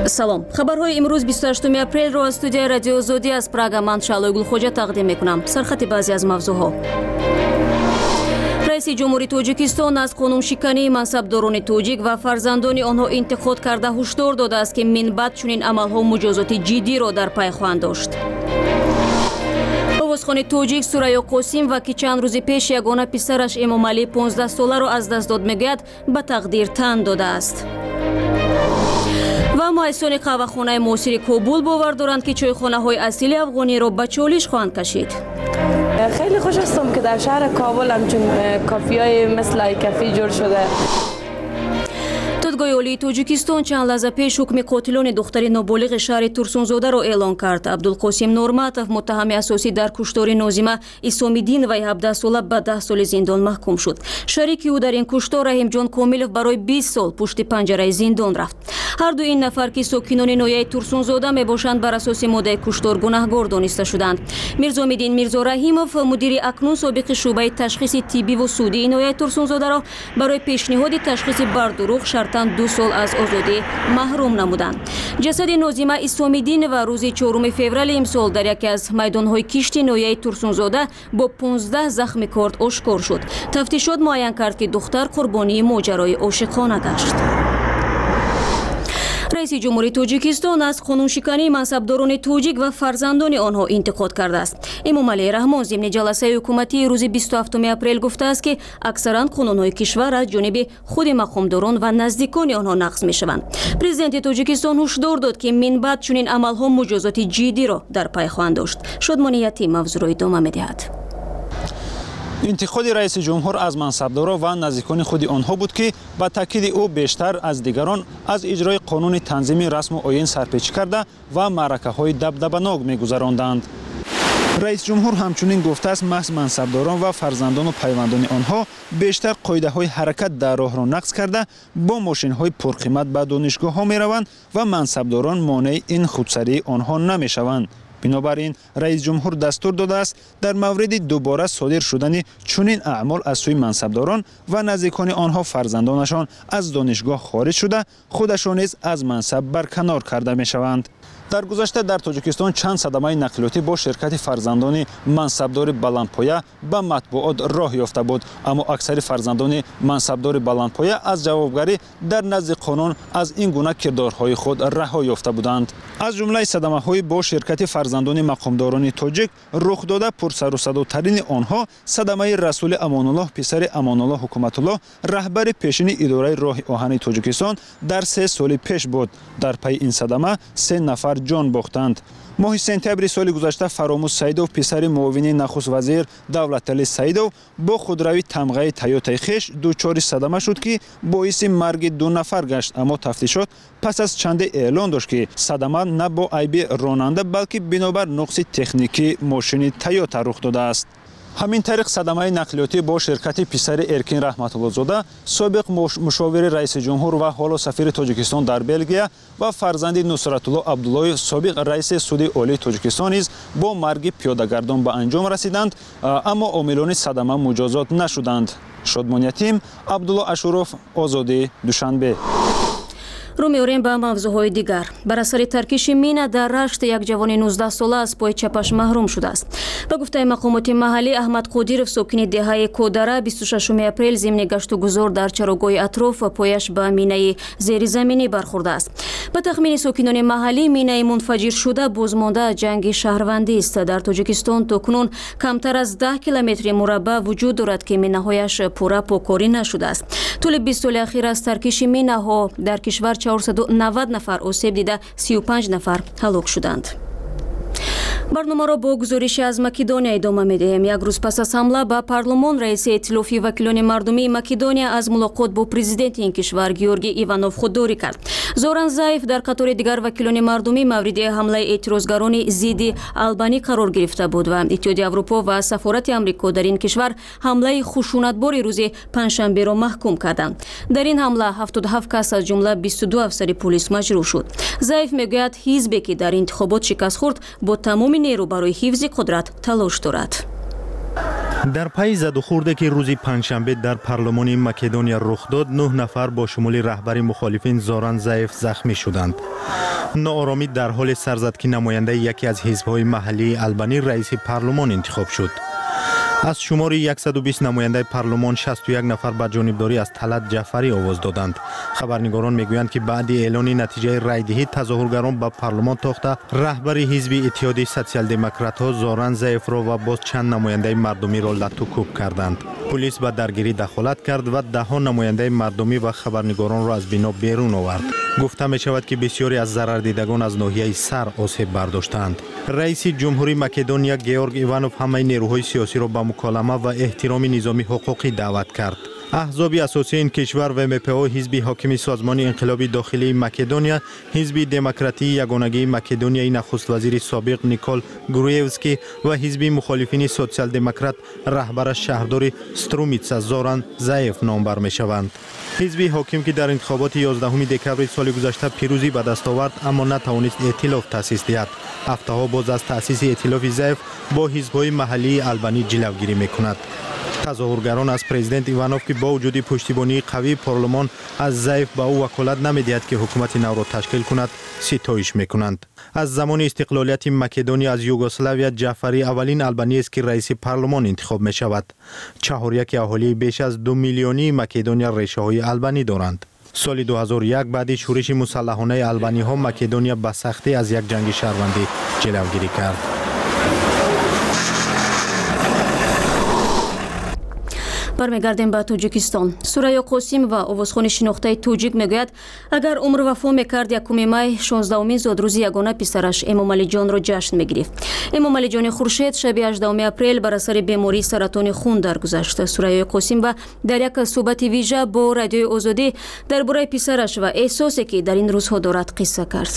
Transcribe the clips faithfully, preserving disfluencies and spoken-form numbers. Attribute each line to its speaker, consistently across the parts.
Speaker 1: салом. Хабарҳои имрӯз бисту ҳаштуми апрелро аз студияи радио Озодӣ аз Прага ман Шаълои Гулхоҷа тақдим мекунам. Сархати баъзе аз мавзӯъҳо. раиси ҷумҳури Тоҷикистон аз қонуншикании мансабдорони тоҷик ва фарзандони онҳо интиқод карда ҳушдор додааст, ки минбаъд чунин амалҳо муҷозоти ҷиддиро дар пай хоҳанд дошт. овозхони тоҷик Сурайё Қосим ва ки чанд рӯзи пеш ягона писараш Эмомалӣ понздаҳ соларо аз даст дод, мегӯяд ба тақдир тан додааст. ва муҳассисони қаҳвахонаи муосири Кобул бовар доранд, ки чойхонаҳои асили афғониро ба чолиш хоҳанд кашид.
Speaker 2: خیلی خوش هستم که در شهر کابل همچون کافی‌های مثل ای کافی جور شده.
Speaker 1: دادگاه عالی توجیکستان چند لحظه پیش حکم قاتلان دختر نابالغ شهر ترسونزاده را اعلان کرد. عبدالقاسم نورماتов متهم اساسی در کشتار ناظمه اسامیدین و هفده ساله به ده سال زندان محکوم شد. شریک او در این کشتار رحیم جان کاملов برای بیست سال پشت پنجره زندان رفت. هر دو این نفر که ساکنان ناحیه ترسونزاده میباشند بر اساس ماده کشتار گناهکار دانسته شدند. میرزامیدین میرزا رحیمов مدیر اکنون سابق شعبه تشخیص طبی و سودی ناحیه ترسونزاده را برای پیشنهاد تشخیص بر دروغ شرطاً دو سال از آزادی محروم نمودند. جسد ناظمه اسامیدین و روز چهارم فوریه امسال در یکی از میدانهای کشتی ناحیه ترسونزاده با پانزده زخم کارد آشکار شد. تفتیشات معین کرد که دختر قربانی ماجرای عاشقانه گشت. رئیس جمهوری توجیکستان از قانونشکنی منصبداران توجیک و فرزندان آنها انتقاد کرده است. امامعلی رحمان ضمن جلسه حکومتی روز بیست و هفتم اپریل گفته است که اکثرا قانونهای کشور از جانب خود مقامداران و نزدیکان آنها نقض میشوند. پرزیدنت توجیکستان هشدار داد که من بعد چنین عملها مجازات جدی را در پی خواهند داشت. شادمانی یتیم موضوع را ادامه میدهد.
Speaker 3: انتقاد رئیس جمهور از منصبداران و نزدیکان خود آنها بود که با تاکید او بیشتر از دیگران از اجرای قانون تنظیم رسم و آیین سرپیچی کرده و معرکه‌های دبدبه‌ناک می‌گذراندند. رئیس جمهور همچنین گفته است محض منصبداران و فرزندان و پیوندان آنها بیشتر قاعده‌های حرکت در راه را نقض کرده با ماشین‌های پرقیمت به دانشگاه‌ها می‌روند و منصبداران مانع این خودسری آنها نمی‌شوند. بنابراین رئیس جمهور دستور داده است در مورد دوباره صادر شدن چنین اعمال از سوی منصبداران و نزدیکان آنها فرزندانشان از دانشگاه خارج شده خودشان نیز از منصب برکنار کرده میشوند. در گذشته در تاجیکستان چند صدمه نقلیاتی با شرکت فرزندان منصبدار بلندپایه به مطبوعات راه یافته بود، اما اکثر فرزندان منصبدار بلندپایه از جوابگری در نزد قانون از این گونه کردارهای خود رها یافته بودند. از جمله صدمه های با شرکت فرزندان مقامداران تاجیک رخ داده پرسر و صداترین آنها صدمه رسول امان الله پسر امان الله حکومت الله رهبر پیشین اداره راه آهن تاجیکستان در سه سال پیش بود. در پی این صدمه سه نفر جان باختند. ماه سپتامبر سال گذشته فراموز سیدوف پسر معاون نخست وزیر دولتعلی سیدوف با خودروی تمغه تویوتا خویش دچار صدمه شد که باعث مرگ دو نفر گشت، اما تفتیشات پس از چند اعلان داشت که صدمه نه با عیب راننده بلکه بنابر نقص تکنیکی ماشین تویوتا رخ داده است. همین طریق صدمه نقلیاتی با شرکت پسر ارکین رحمت الله زاده سابق مشاور رئیس جمهور و حالا سفیر تاجیکستان در بلژیک و فرزند نصرت الله عبدالله سابق رئیس سود عالی تاجیکستان نیز با مرگ پیاده‌گردان به انجام رسیدند، اما عاملان صدمه مجازات نشدند. شادمان یتیم، عبدالله اشوروف، آزادی، دوشنبه.
Speaker 1: رو می‌آوریم به موضوعهای دیگر. بر اثر ترکش مین در رشت یک جوان نوزده ساله از پای چپش محروم شده است. به گفته مقامات محلی احمد قادیرов ساکن دهه کودره بیست و ششم اپریل ضمن گشت و گذار در چراگاه اطراف پایش به مینه زیرزمینی برخورده است. به تخمین ساکنان محلی مینه منفجر شده بازمانده جنگ شهروندی است. در تاجیکستان تاکنون کمتر از ده کیلومتر مربع وجود دارد که مینه‌هایش پوره پاکاری نشده است. طول بیست سال اخیر از ترکش مینه‌ها در کشور چهارصد و نود نفر آسیب دیده، سی و پنج نفر هلاک شدند. برنامه را با گزارش از مکدونیا ادامه می‌دهیم. یک روز پس از حمله به پارلمان رئیس ائتلاف وکیلان مردمی مکدونیا از ملاقات با پرزیدنت این کشور گیورگی ایوانوف خودداری کرد. زوران زایف در قطار دیگر وکیلان مردمی مورد حمله اعتراضگران ضد آلبانی قرار گرفته بود و اتحادیه اروپا و سفارت آمریکا در این کشور حمله خشونتبار روز پنجشنبه را محکوم کردند. در این حمله هفتاد و هفت کس از جمله بیست و دو افسر پلیس مجروح شد. زایف میگوید حزبی که در انتخابات شکست خورد با تمام نیرو برای حفظ قدرت تلاش دارد.
Speaker 4: در پی زد و خورده که روز پنجشنبه در پارلمان مکدونیا رخ داد، نه نفر با شمول رهبر مخالفین زوران زایف زخمی شدند. ناآرامی در حال سر زد که نماینده یکی از حزب‌های محلی آلبانی رئیس پارلمان انتخاب شد. از شمار صد و بیست نماینده پارلمان شصت و یک نفر به جانبداری از طلعت جعفری آواز دادند. خبرنگاران میگویند که بعد اعلان نتیجه رایدهی تظاهرگران به پارلمان تاخته رهبر حزب اتحادیه سوسیال دموکرات‌ها زارن ضعیف را و باز چند نماینده مردمی را لطو کوب کردند. پلیس به درگیری دخالت کرد و ده ها نماینده مردمی و خبرنگاران را از بنا بیرون آورد. گفته می شود که بسیاری از ضرر دیدگان از ناحیه سر آسیب برداشتند. رئیس جمهوری مکدونیا گیورگ ایوانوف همه نیروهای سیاسی را به مکالمه و احترام نظامی حقوقی دعوت کرد. احزاب اساسی این کشور و ام پی او، حزب حاکم سازمان انقلابی داخلی مکدونیا، حزب دموکراتی یگانگی مکدونیای نخست وزیر سابق نیکول گرویوسکی و حزب مخالفین سوسیال دموکرات رهبر شهردار سترومیتسا زاران ضعیف نام بر می شوند. حزب حاکم که در انتخابات یازدهم دکمبر سال گذشته پیروزی به دست آورد اما نتوانست ائتلاف تأسیس دهد. هفته ها باز از تأسیس ائتلاف ضعیف با حزب‌های محلی آلبانی جلوگیری می‌کند. تظاهرگران از پرزیدنت ایوانوف که با وجود پشتیبانی قوی پارلمان از ضعیف به او وکالت نمی‌دهد که حکومت نو را تشکیل کند ستایش می‌کنند. از زمان استقلالیت مکدونیا از یوگسلاویا جعفری اولین آلبانی است که رئیس پارلمان انتخاب می‌شود. چهار یک اهالی بیش از دو میلیونی مکدونیا ریشه‌های آلبانی دارند. سال دو هزار و یک بعد شورش مسلحانه آلبانی ها مکدونیا به سختی از یک جنگ شهروندی جلوگیری کرد.
Speaker 1: برمیگردیم به توجیکستان. سوریا قاسم و آوازخوان شناخته توجیک میگوید اگر عمر وفا میکرد یکم می شانزدهمین زادروز یگانه پسرش امام علی جان را جشن میگرفت. امام علی جان خورشید شب هجدهم اپریل بر اثر بیماری سرطان خون درگذشت. سوریا قاسم و در یک صحبت ویژه با رادیوی آزادی درباره پسرش و احساسی که در این روزها دارد قصه کرد.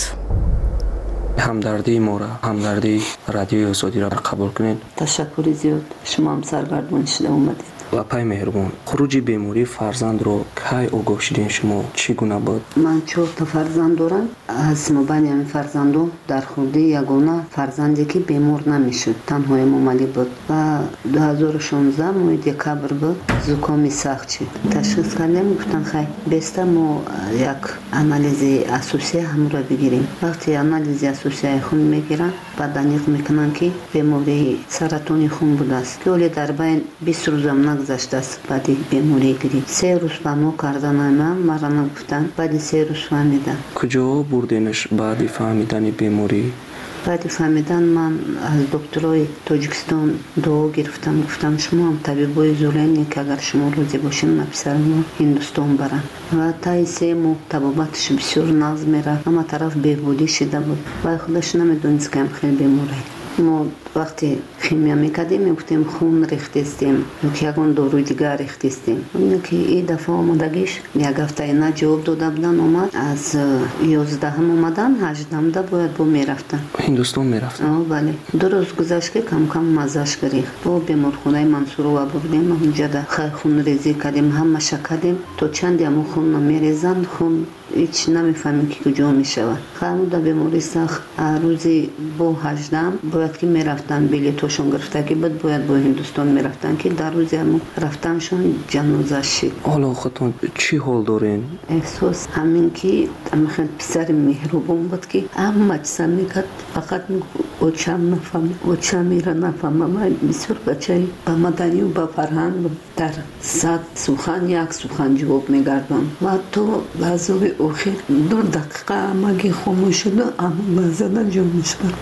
Speaker 5: همدردی ما را، همدردی رادیوی آزادی را قبول کنید.
Speaker 6: تشکر زیاد، شما هم سرگردان شده اومدید.
Speaker 5: و پای مهربان خروج بیماری فرزند رو کی آگاه شدین شما چگونه بود؟
Speaker 6: من چهار تا فرزند دارم. از مبین همین فرزندو در خورده یگانه فرزندی که بیمار نمیشد تنها امام علی بود و دو هزار و شانزده ماه دکبر بود زکام سخت شد. تشخیص کردیم گفتن خیر بسته ما یک آنالیز اساسی هم را بگیریم. وقتی آنالیز اساسی خون میگیرن بعد دقیق میکنن که بیماری سرطان خون بوده است که ولی در بین بیست روز هم نگذشته است بعد بیماری گرفت. سه روز به ما کردن من مرا نگفتن بعد سه روز فهمیدم.
Speaker 5: کجا بردینش بعد فهمیدن بیماری؟
Speaker 6: بعد فهمیدن من از دکترای تاجیکستان دعا گرفتم گفتم شما هم طبیبای زولینی که اگر شما روزی باشین من پسرم هندوستان برم و تا سه ماه طبابتش بسیار ناز میره اما طرف بهبودی شده بود و خودش نمیدونست که خیلی بیماره. ما وقتی خیمیا میکردیم میگفتیم خون ریختیم که یکون داروی دیگر ریختیم. اون که این دفعه آمدگیش یک هفته نه جواب داده بودن اومد از یازدهم اومدن هجدهم ده باید با میرفتن
Speaker 5: هندوستان میرفتن.
Speaker 6: آه بله دو روز گذشت که کم کم مزش گرفت با بیمارخانه منصور و بردیم اونجا ده خون ریزی کردیم همه شکردیم تا چندی همون خون نمیریزن خون هیچ نمیفهمیم که کجا میشود. خانوده بیماری سخت روزی با هجدهم باید که میرفتن بلیتاشون گرفته که بعد باید با هندوستان میرفتن که در روزی همون رفتنشون جنازه شد.
Speaker 5: حالا خودتون چی حال دارین؟
Speaker 6: احساس همین که همین پسر مهربان بود که همه چیزا میکرد فقط او چم نفهم او چم میره نفهم. من بسیار بچه با مدنی و با فرهنگ در صد سخن یک سخن جواب میگردن و تو لحظه اخیر دو دقیقه مگی خاموش شده اما بزدن جمعش کرد.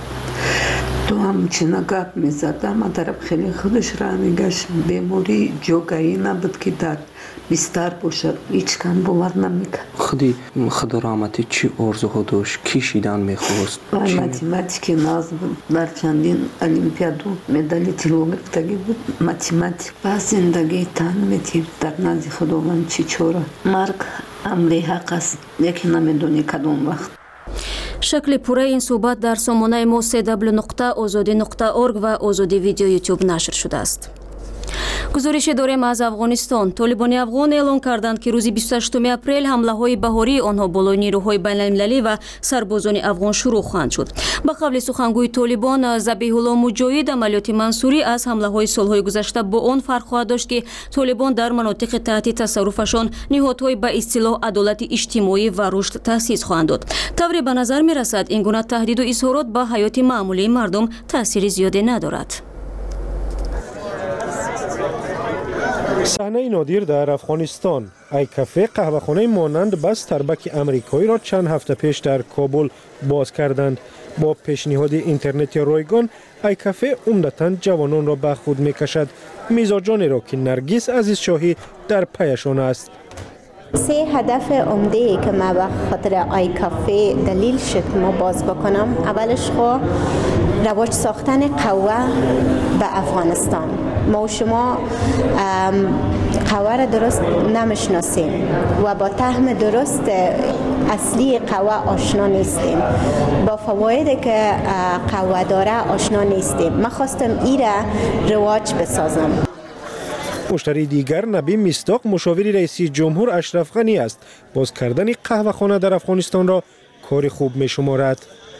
Speaker 6: تو هم چنه گپ میزد اما طرف خیلی خودش را میگشت بیماری جوگایی نبود که در بستر باشد هیچ کم باور نمیکرد.
Speaker 5: خودی خدا رحمتی چی آرزوها داشت؟ کشیدن میخواست؟
Speaker 6: ماتماتیک ناز بود. در چندین الیمپیادو مدالی طلا گرفتگی بود. ماتماتیک با زندگی تن میتیم در نزد خداوند چی چوره. مرگ امری حق است یکی نمیدونی کدوم وقت.
Speaker 1: شکل پوره این صحبت در سامانه ما سی دبلیو نقطه آزادی نقطه اورگ و آزادی ویدیو یوتیوب نشر شده است. гузориши дорем аз афғонистон. толибони афғон эълон карданд ки рӯзи бисту ҳаштуми апрел ҳамлаҳои баҳории онҳо болои нирӯҳои байналмилалӣ ва сарбозони афғон шурӯъ хоҳанд шуд. ба қавли сухангӯи толибон забиҳулло муҷоҳид, амалиёти мансурӣ аз ҳамлаҳои солҳои гузашта бо он фарқ хоҳад дошт ки толибон дар манотиқи таҳти тасарруфашон ниҳодҳои ба истилоҳ адолати иҷтимоӣ ва рушд таъсис хоҳанд дод. тавре ба назар мерасад ин гуна таҳдиду изҳорот ба ҳаёти маъмулии мардум таъсири зиёде надорад.
Speaker 7: صحنه نادر در افغانستان. ای کافه قهوه‌خانه مانند بس تربک آمریکایی را چند هفته پیش در کابل باز کردند. با پیشنهاد اینترنت رایگان، ای کافه عمدتاً جوانان را به خود میکشد. میزاجانی را که نرگس عزیز شاهی در پیشان است.
Speaker 8: سه هدف عمده ای که ما به خاطر آی کافه دلیل شد ما باز بکنم، اولش خو رواج ساختن قهوه به افغانستان. ما و شما قهوه را درست نمیشناسیم و با طعم درست اصلی قهوه آشنا نیستیم، با فوایدی که قهوه داره آشنا نیستیم. من خواستم این را رواج بسازم.
Speaker 7: مشتری دیگر نبی مصداق مشاور رئیس جمهور اشرف غنی است. باز کردن قهوه خانه در افغانستان را کار خوب می شمارد.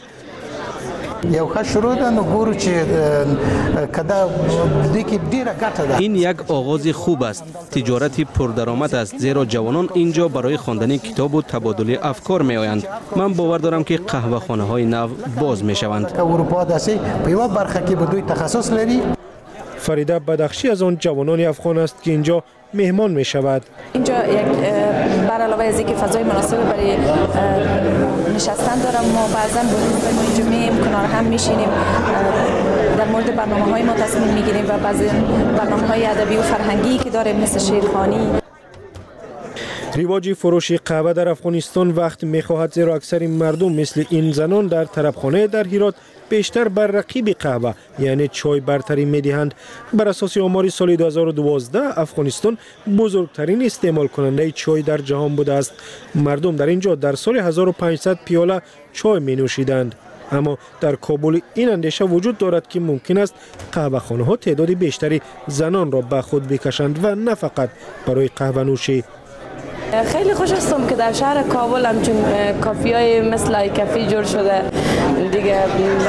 Speaker 5: این یک آغاز خوب است. تجارت پردرآمد است، زیرا جوانان اینجا برای خواندن کتاب و تبادل افکار می آیند. من باور دارم که قهوه خانه های نو باز می شوند.
Speaker 9: اروپا دسته پیوا برخه که بدوی تخصص لري.
Speaker 7: فریده بدخشی از آن جوانان افغان است که اینجا مهمان می شود.
Speaker 2: اینجا یک بر علاوه از اینکه فضای مناسب برای نشستن دارم، ما بعضا با جمعه کنار هم میشینیم، در مورد برنامه های ما تصمیم میگیریم و بعضی برنامه های ادبی و فرهنگی که داریم مثل شعرخوانی.
Speaker 7: رواج فروش قهوه در افغانستان وقت میخواهد، زیرا اکثر مردم مثل این زنان در طربخانه در هرات بیشتر بر رقیب قهوه یعنی چای برتری میدهند. بر اساس آمار سال دو هزار و دوازده افغانستان بزرگترین استعمال کننده چای در جهان بوده است. مردم در اینجا در سال هزار و پانصد پیاله چای می نوشیدند. اما در کابل این اندیشه وجود دارد که ممکن است قهوه خانه ها تعداد بیشتری زنان را به خود بکشند و نه فقط برای قهوه نوشی.
Speaker 2: خیلی خوش هستم که در شهر کابل همچون کافی های مثل ای کافی جور شده دیگه.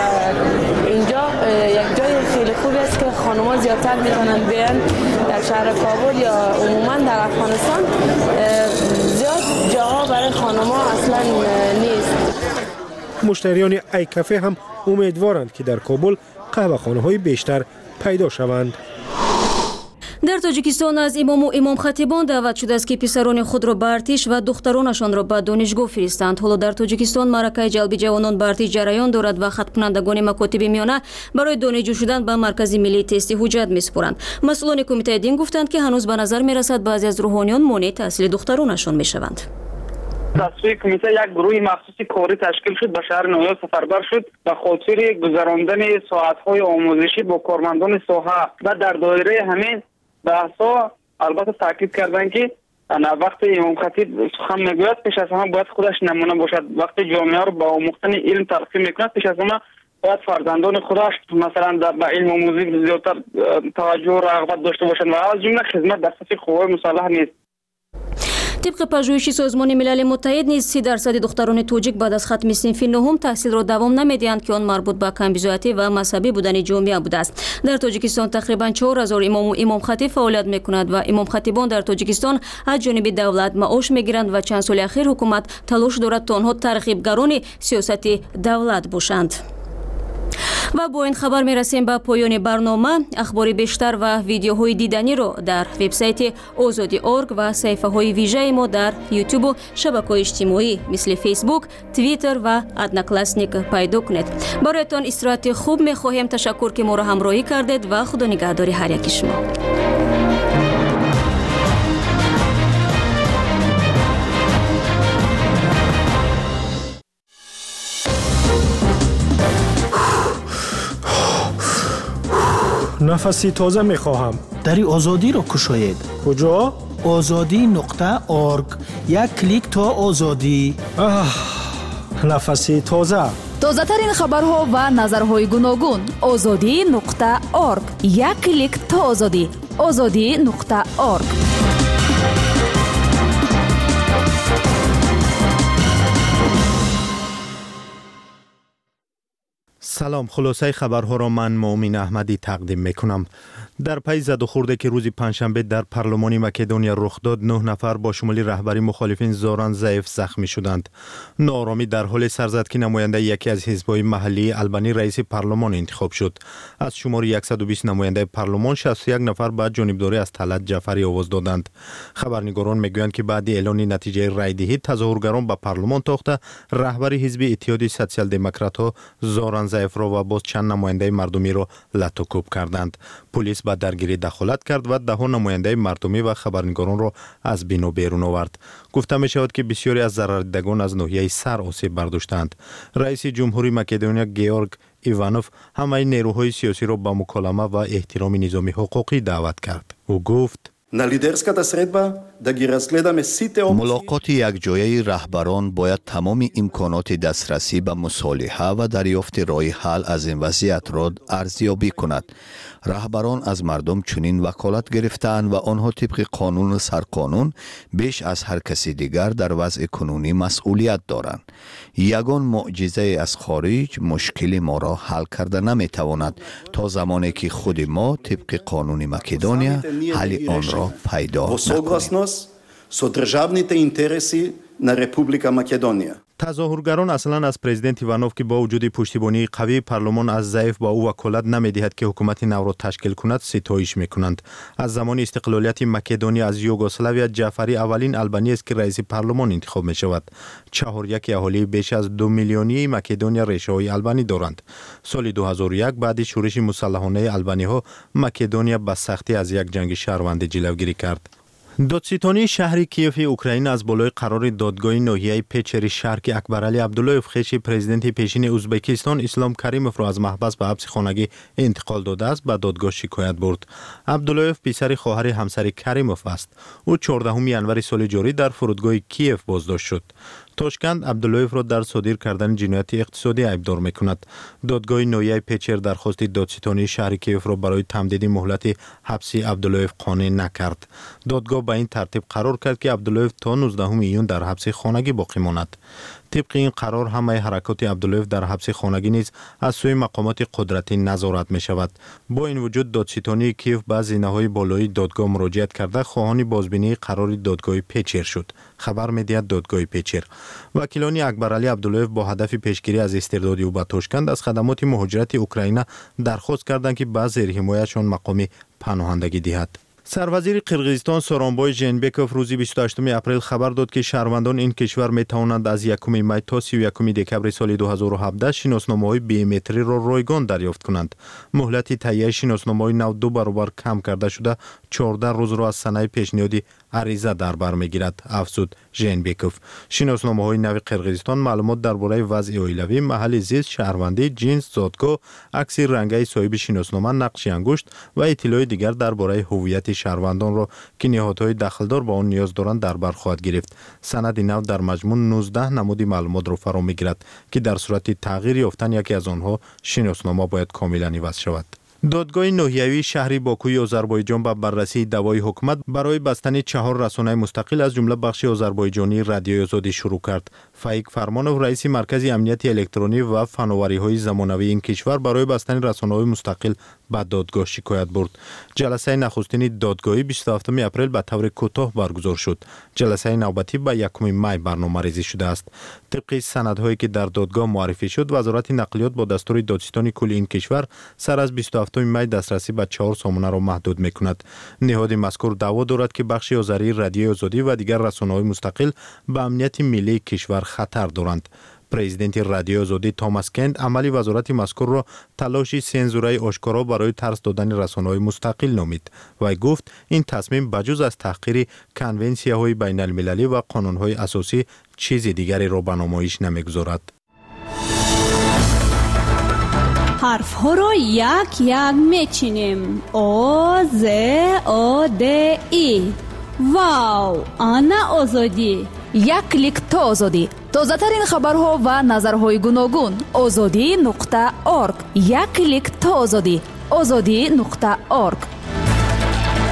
Speaker 2: اینجا یک جای خیلی خوبی است که خانم‌ها زیادتر میتونن بیان در شهر کابل یا عموما در افغانستان. زیاد جاها برای خانم‌ها اصلا نیست.
Speaker 7: مشتریان ای کافه هم امیدوارند که در کابل قهوه خانه های بیشتر پیدا شوند.
Speaker 1: дар тоҷикистон аз имому имомхатибон даъват шудааст ки писарони худро ба артиш ва духтаронашонро ба донишгоҳ фиристанд. ҳоло дар тоҷикистон маъракаи ҷалби ҷавонон ба артиш ҷараён дорад ва хатмкунандагони макотиби миёна барои донишҷӯ шудан ба маркази миллии тести ҳуҷҷат месупуранд. масъулони кумитаи дин гуфтанд ки ҳанӯз ба назар мерасад баъзе аз рӯҳониён монеъи таҳсили духтаронашон мешаванд.
Speaker 10: از سوی کمیته یک گروه مخصوصی کاری تشکیل شد، به شهر نویا سفربر شد به خاطر گذراندن ساعت‌های آموزشی با کارمندان ساحه و در دایره همین بحثا البته تاکید کردن که وقتی امام خطیب سخن میگوید پیش از همه باید خودش نمونه باشد. وقتی جامعه رو با آموختن علم ترغیب میکند پیش از همه باید فرزندان خودش مثلا به علم و موزیک زیادتر توجه و رغبت داشته باشند و از جمله خدمت در صف قوای مسلح نیست.
Speaker 1: طبق пажӯҳиши созмони милали муттаҳид низ си дарсади духтарони тоҷик баъд аз хатми синфи нуҳум таҳсилро давом намедиҳанд ки он марбут ба камбизоатӣ ва мазҳабӣ будани ҷомеа будааст. дар тоҷикистон тақрибан чор ҳазор имому имомхатиб фаъолият мекунад ва имомхатибон дар тоҷикистон аз ҷониби давлат маош мегиранд ва чанд соли ахир ҳукумат талош дорад то онҳо тарғибгарони сиёсати давлат бошанд. و با این خبر میرسیم به پایان برنامه. اخبار بیشتر و ویدیوهای دیدنی رو در وبسایت آزادی دات اورگ و صفحه های ویژه ما در یوتیوب و شبکه‌های اجتماعی مثل فیسبوک، توییتر و ادناکلاسنیک پیدا کنید. برایتان استراحت خوب می‌خواهیم. تشکر که ما را همراهی کردید و خدا نگهدار هر یک شما.
Speaker 7: نفسی تازه میخواهم.
Speaker 9: دری آزادی را کشاید.
Speaker 7: کجا؟
Speaker 9: آزادی نقطه اورگ. یک کلیک تا آزادی.
Speaker 7: نفسی تازه.
Speaker 11: تازه ترین خبرها و نظرهای گوناگون. آزادی نقطه اورگ. یک کلیک تا آزادی. озодӣ нуқта орг.
Speaker 4: سلام، خلاصه خبرها را من مؤمن احمدی تقدیم میکنم. در پی زد و خورده که روز پنجشنبه در پارلمان مکدونیا رخ داد، نه نفر با شمول رهبری مخالفین زوران ضعیف زخمی شدند. ناآرامی در حال سر زد که نماینده یکی از حزب‌های محلی آلبانی رئیس پارلمان انتخاب شد. از شمار صد و بیست نماینده پارلمان، شصت و یک نفر به جانبداری از طلعت جعفری آواز دادند. خبرنگاران میگویند که بعد اعلان نتیجه رایدهی، تظاهرگران به پارلمان تاخته رهبر حزب اتحاد سوسیال دموکرات‌ها زوران ضعیف را و باز چند نماینده مردمی را لطوکوب کردند. پلیس به درگیری دخالت کرد و ده نماینده مردمی و خبرنگاران را از بینو بیرون آورد. گفته می شود که بسیاری از ضرردگان از ناحیه سر آسیب برداشتند. رئیس جمهوری مکدونیا گیورگ ایوانوف همه نیروهای سیاسی را به مکالمه و احترام نظامی حقوقی دعوت کرد. او گفت:
Speaker 12: ملاقات یک جایه رهبران باید تمام امکانات دسترسی به مصالحه و دریافت راه حل از این وضعیت را ارزیابی کند. رهبران از مردم چنین وکالت گرفتند و آنها طبق قانون سرقانون بیش از هر کسی دیگر در وضع کنونی مسئولیت دارند. یگان معجزه از خارج مشکل ما را حل کرده نمیتواند تا زمانی که خود ما طبق قانون مکدونیا حل آن را پیدا نکنیم.
Speaker 4: تظاهرگران اصلا از پرزیدنت ایوانوف که با وجود پشتیبانی قوی پارلمان از ضعیف با او وکالت نمیدهد که حکومت نو را تشکیل کند ستایش میکنند. از زمان استقلالیت مکدونیا از یوگسلاویا، جعفری اولین آلبانی است که رئیس پارلمان انتخاب می شود. چهار یک اهالی بیش از دو میلیونی مکدونیا ریشه های آلبانی دارند. سال دو هزار و یک بعد شورش مسلحانه آلبانی ها، مکدونیا به سختی از یک جنگ شهروندی جلوگیری کرد. دادستانی شهر کیف اوکراین از بالای قرار دادگاه ناحیه پیچری شرق اکبرعلی عبداللهیف خویش پرزیدنت پیشین ازبکستان اسلام کریموف را از محبس به حبس خانگی انتقال داده است به دادگاه شکایت برد. عبداللهیف پسر خواهر همسر کریموف است. او چهاردهم ینوری سال جاری در فرودگاه کیف بازداشت شد. تاشکند عبداللهیف را در صادر کردن جنایت اقتصادی ایبدار میکند. دادگاه ناحیه پیچر درخواست دادستانی شهر کیف را برای تمدید مهلت حبسی عبداللهیف قانع نکرد. دادگاه به این ترتیب قرار کرد که عبداللهیف تا نوزدهم ایون در حبس خانگی باقی ماند. طبق این قرار همه حرکات عبداللهیف در حبس خانگی نیز از سوی مقامات قدرتی نظارت می شود. با این وجود دادستانی کیف به زینه‌های بالای دادگاه مراجعت کرده خواهان بازبینی قرار دادگاه پیچر شد. خبر می‌دهد دادگاه پیچر. وکیلان اکبرعلی عبداللهیف با هدف پیشگیری از استرداد او به تاشکند از خدمات مهاجرت اوکراین درخواست کردند که به زیر حمایتشان مقام پناهندگی دهد. سروزیر قرقیزستان سورونبای ژینبکوف روز بیست و هشتم اپریل خبر داد که شهروندان این کشور می توانند از یکم می تا سی و یکم دکبر سال دو هزار و هفده شناسنامه‌های بیومتری را رایگان دریافت کنند. مهلت تهیه شناسنامه‌های نو دو برابر کم کرده شده چهارده روز را از سنه پیشنهادی عریضه در بر میگیرد، افزود ژینبکوف. شناسنامه‌های نو قرقیزستان معلومات درباره وضع اویلوی، محل زیست، شهروندی، جنس، زادگاه، عکس رنگی صاحب شناسنامه، نقش انگشت و اطلاعات دیگر درباره هویت شهروندان را که نهادهای دخلدار با آن نیاز دارند در بر خواهد گرفت. سند نو در مجموع نوزده نمود معلومات را فرا میگیرد که در صورت تغییر یافتن یکی از آنها شناسنامه باید کاملا عوض شود. دادگاه ناحیوی شهر باکوی آذربایجان با بررسی دعوای حکومت برای بستن چهار رسانه مستقل از جمله بخش آذربایجانی رادیوی آزادی شروع کرد. فایق فرمانوف رئیس مرکز امنیت الکترونی و فناوری‌های زمانوی این کشور برای بستن رسانه‌های مستقل به دادگاه شکایت برد. جلسه نخستین دادگاهی بیست و هفتم اپریل به طور کوتاه برگزار شد. جلسه نوبتی به یکم می برنامه‌ریزی شده است. طبق سندهایی که در دادگاه معرفی شد، وزارت نقلیات با دستور دادستانی کل این کشور سر از بیست و هفتم می دسترسی به چهار سامانه را محدود می‌کند. نهاد مذکور دعوا دارد که بخش آذری رادیوی آزادی و دیگر رسانه‌های مستقل به امنیت ملی کشور خطر دارند. پرزیدنت رادیوی آزادی توماس کند عملی وزارت مذکور را تلاشی سنزوری آشکارا برای ترس دادن رسانه‌های مستقل نامید و گفت این تصمیم بجز از تحقیر کنونسیاهای بین المللی و قانون‌های اساسی چیز دیگری را به نمایش نمی‌گذارد.
Speaker 11: حرف ها را یک یک میچینیم. آ ز آ د ای. واو، آنا آزادی. یک کلیک تا آزادی. تازه ترین خبرها و نظرهای گوناگون. آزادی نقطه ارگ. یک کلیک تا آزادی. آزادی نقطه ارگ.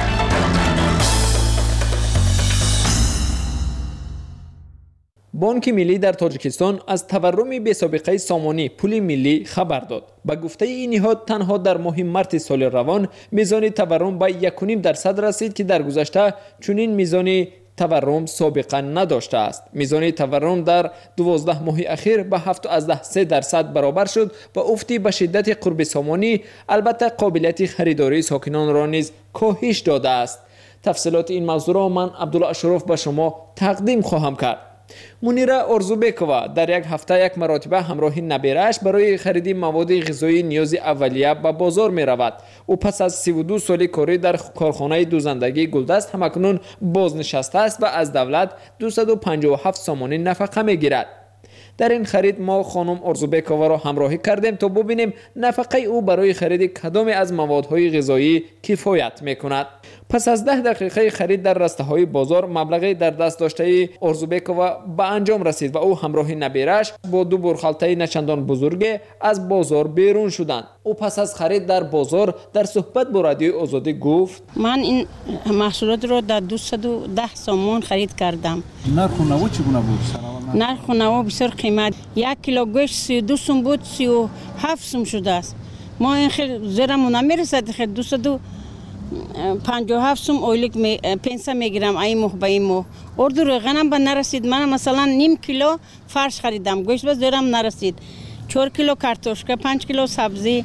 Speaker 13: بانک ملی در تاجیکستان از تورم بی‌سابقه سامانی پول ملی خبر داد. با گفته این نهاد تنها در ماه مارس سال روان میزان تورم به یک و نیم درصد رسید که در گذشته چنین میزان تورم سابقه نداشته است. میزان تورم در دوازده ماه اخیر به هفت و سه درصد برابر شد و افتی به شدت قرب سامانی البته قابلیت خریداری ساکنان را نیز کاهش داده است. تفصیلات این موضوع را من عبدالله اشرف به شما تقدیم خواهم کرد. منیره ارزوبکова در یک هفته یک مرتبه همراه نبیرش برای خرید مواد غذایی نیاز اولیه به بازار می رود. او پس از سی و دو سال کاری در کارخانه دوزندگی گلدست همکنون بازنشسته است و از دولت دویست و پنجاه و هفت سامانی نفقه می گیرد. در این خرید ما خانم ارزوبکova را همراهی کردیم تا ببینیم نفقه او برای خرید کدام از موادهای غذایی کفایت می کند. پس از ده دقیقه خرید در رسته های بازار مبلغی در دست داشته ارزوبکova به انجام رسید و او همراه نبیرش با دو برخالته نچندان بزرگ از بازار بیرون شدند. او پس از خرید در بازار در صحبت با رادیوی آزادی گفت:
Speaker 14: من این محصولات را در دویست و ده سامان خرید کردم.
Speaker 3: نرخ نو چگونه بود؟
Speaker 14: نرخ نو بسیار قیمت. یک کیلو گوشت سی و دو سوم بود، سی و هفت سوم شده است. ما این خیلی زیرمون نمیرسد، خیلی دویست و پنجاه و هفت سوم اویلیک می پنسه میگیرم این ماه به این ماه. اردو روغنم به نرسید. من مثلا نیم کیلو فرش خریدم، گوشت به زیرم نرسید. چهار کیلو کارتوشکا، پنج کیلو سبزی،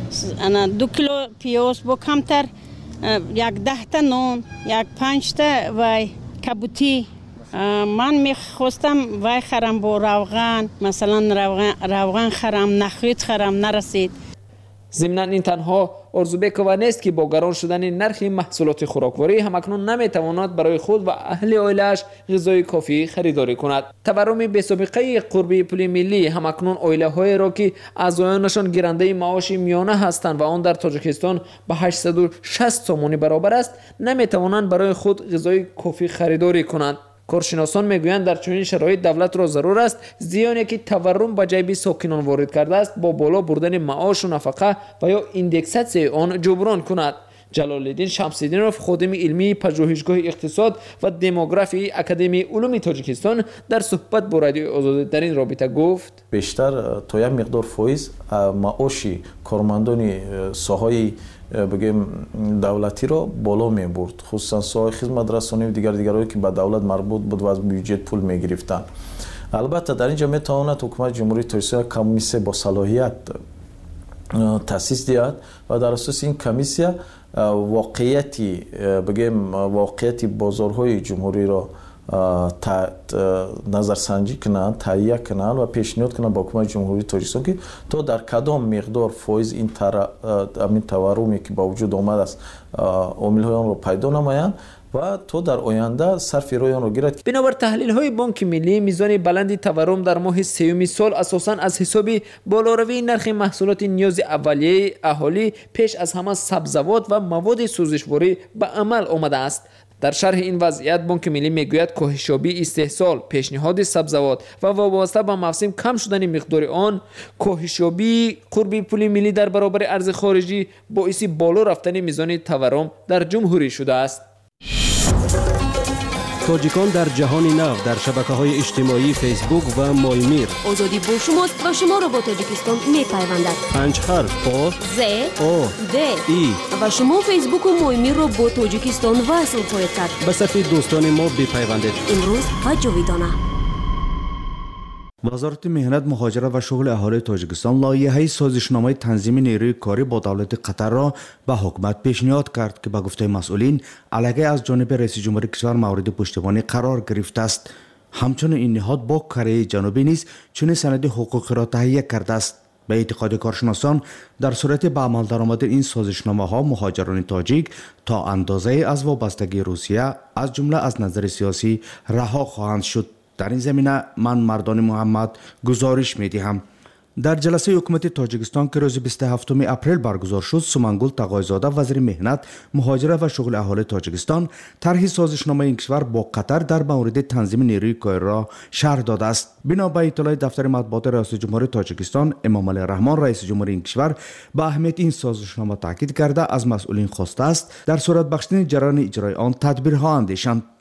Speaker 14: دو کیلو پیاز با کمتر، یک ده تا نون، یک پنج تا وای کبوتی. من میخواستم وای خرم با روغن، مثلا روغن روغن خرم، نخود خرم، نرسید.
Speaker 13: ضمناً این تنها ارزوبکova نیست که با گران شدن نرخ محصولات خوراکواری همکنون نمیتواند برای خود و اهل عائله‌اش غذای کافی خریداری کند. تورم بی‌سابقه قربی پول ملی همکنون عائله‌های را که اعضایانشان گیرنده معاش میانه هستند و آن در تاجیکستان به هشتصد و شصت سامانی برابر است نمیتوانند برای خود غذای کافی خریداری کنند. کارشناسان میگویند در چنین شرایط دولت را ضرور است زیانی که تورم به جیب ساکنان وارد کرده است با بالا بردن معاش و نفقه و یا ایندکساسیون آن جبران کند. جلال الدین شمس‌الدینوف خادم علمی پژوهشگاه اقتصاد و دموگرافی اکادمی علوم تاجیکستان در صحبت با رادیو آزادی در این رابطه گفت:
Speaker 15: بیشتر تا یک مقدار فایز معاش کارمندان ساحه بگیم دولتی را بالا می برد، خصوصا ساحه خدمت رسانی و دیگر دیگرایی که به دولت مربوط بود و از بودجه پول می گرفتند. البته در اینجا می تواند حکومت جمهوری تاجیکستان کمیسیون با صلاحیت تاسیس دهد و در اساس این کمیسیون واقعیتی بگیم واقعیتی بازارهای جمهوری را نظرسنجی کنند، تهیه کنند و پیشنهاد کنند با حکومت جمهوری تاجیکستان که تا در کدام مقدار فایز این تر امین تورمی که با وجود آمده است عامل‌های آن را پیدا نمایند و تو در آینده صرف روی آن را گیرد.
Speaker 13: بنابر تحلیل های بانک ملی میزان بلند تورم در ماه سوم سال اساساً از حساب بالاروی نرخ محصولات نیاز اولیه اهالی پیش از همه سبزیجات و مواد سوزشواری به عمل آمده است. در شرح این وضعیت بانک ملی میگوید کاهش یابی استحصال، پیشنهاد سبزیجات و وابسته به موسم کم شدن مقدار آن، کاهش یابی قربی پول ملی در برابر ارز خارجی باعث بالا رفتن میزان تورم در جمهوری شده است.
Speaker 5: تاجیکان در جهان نو در شبکه‌های اجتماعی فیسبوک و مایمیر.
Speaker 1: آزادی با شماست و شما را با تاجیکستان می‌پیوندد.
Speaker 5: پنج حرف آ
Speaker 1: ز
Speaker 5: او
Speaker 1: د
Speaker 5: ای
Speaker 1: و شما فیسبوک و مایمیر را با تاجیکستان وصل خواهید کرد.
Speaker 5: به صفحه دوستان ما بپیوندید.
Speaker 1: امروز و جاویدانه.
Speaker 16: وزارت مهنت، مهاجرت و شغل اهالی تاجیکستان لایحه سازشنامه تنظیم نیروی کاری با دولت قطر را به حکومت پیشنهاد کرد که به گفته مسئولین علیه از جانب رئیس جمهور کشور مورد پشتیبانی قرار گرفته است. همچنین این نهاد با کره جنوبی نیز چنین سند حقوقی را تهیه کرده است. به اعتقاد کارشناسان در صورت به عمل درآمد این سازشنامه ها مهاجران تاجیک تا اندازه از وابستگی روسیه از جمله از نظر سیاسی رها خواهند شد. در این زمینه من مردان محمد گزارش می دهم. در جلسه حکومت تاجیکستان که روز بیست و هفتم اپریل برگزار شد، سمنگل تقایزاده وزیر مهنت، مهاجرت و شغل اهالی تاجیکستان طرح سازشنامه این کشور با قطر در مورد تنظیم نیروی کاری را شرح داده است. بنا به اطلاع دفتر مطبوعات ریاست جمهوری تاجیکستان، امام علی رحمان رئیس جمهوری این کشور به اهمیت این سازشنامه تاکید کرده از مسئولین خواسته است در صورت بخشیدن جریان اجرای آن تدبیرها اندیشند.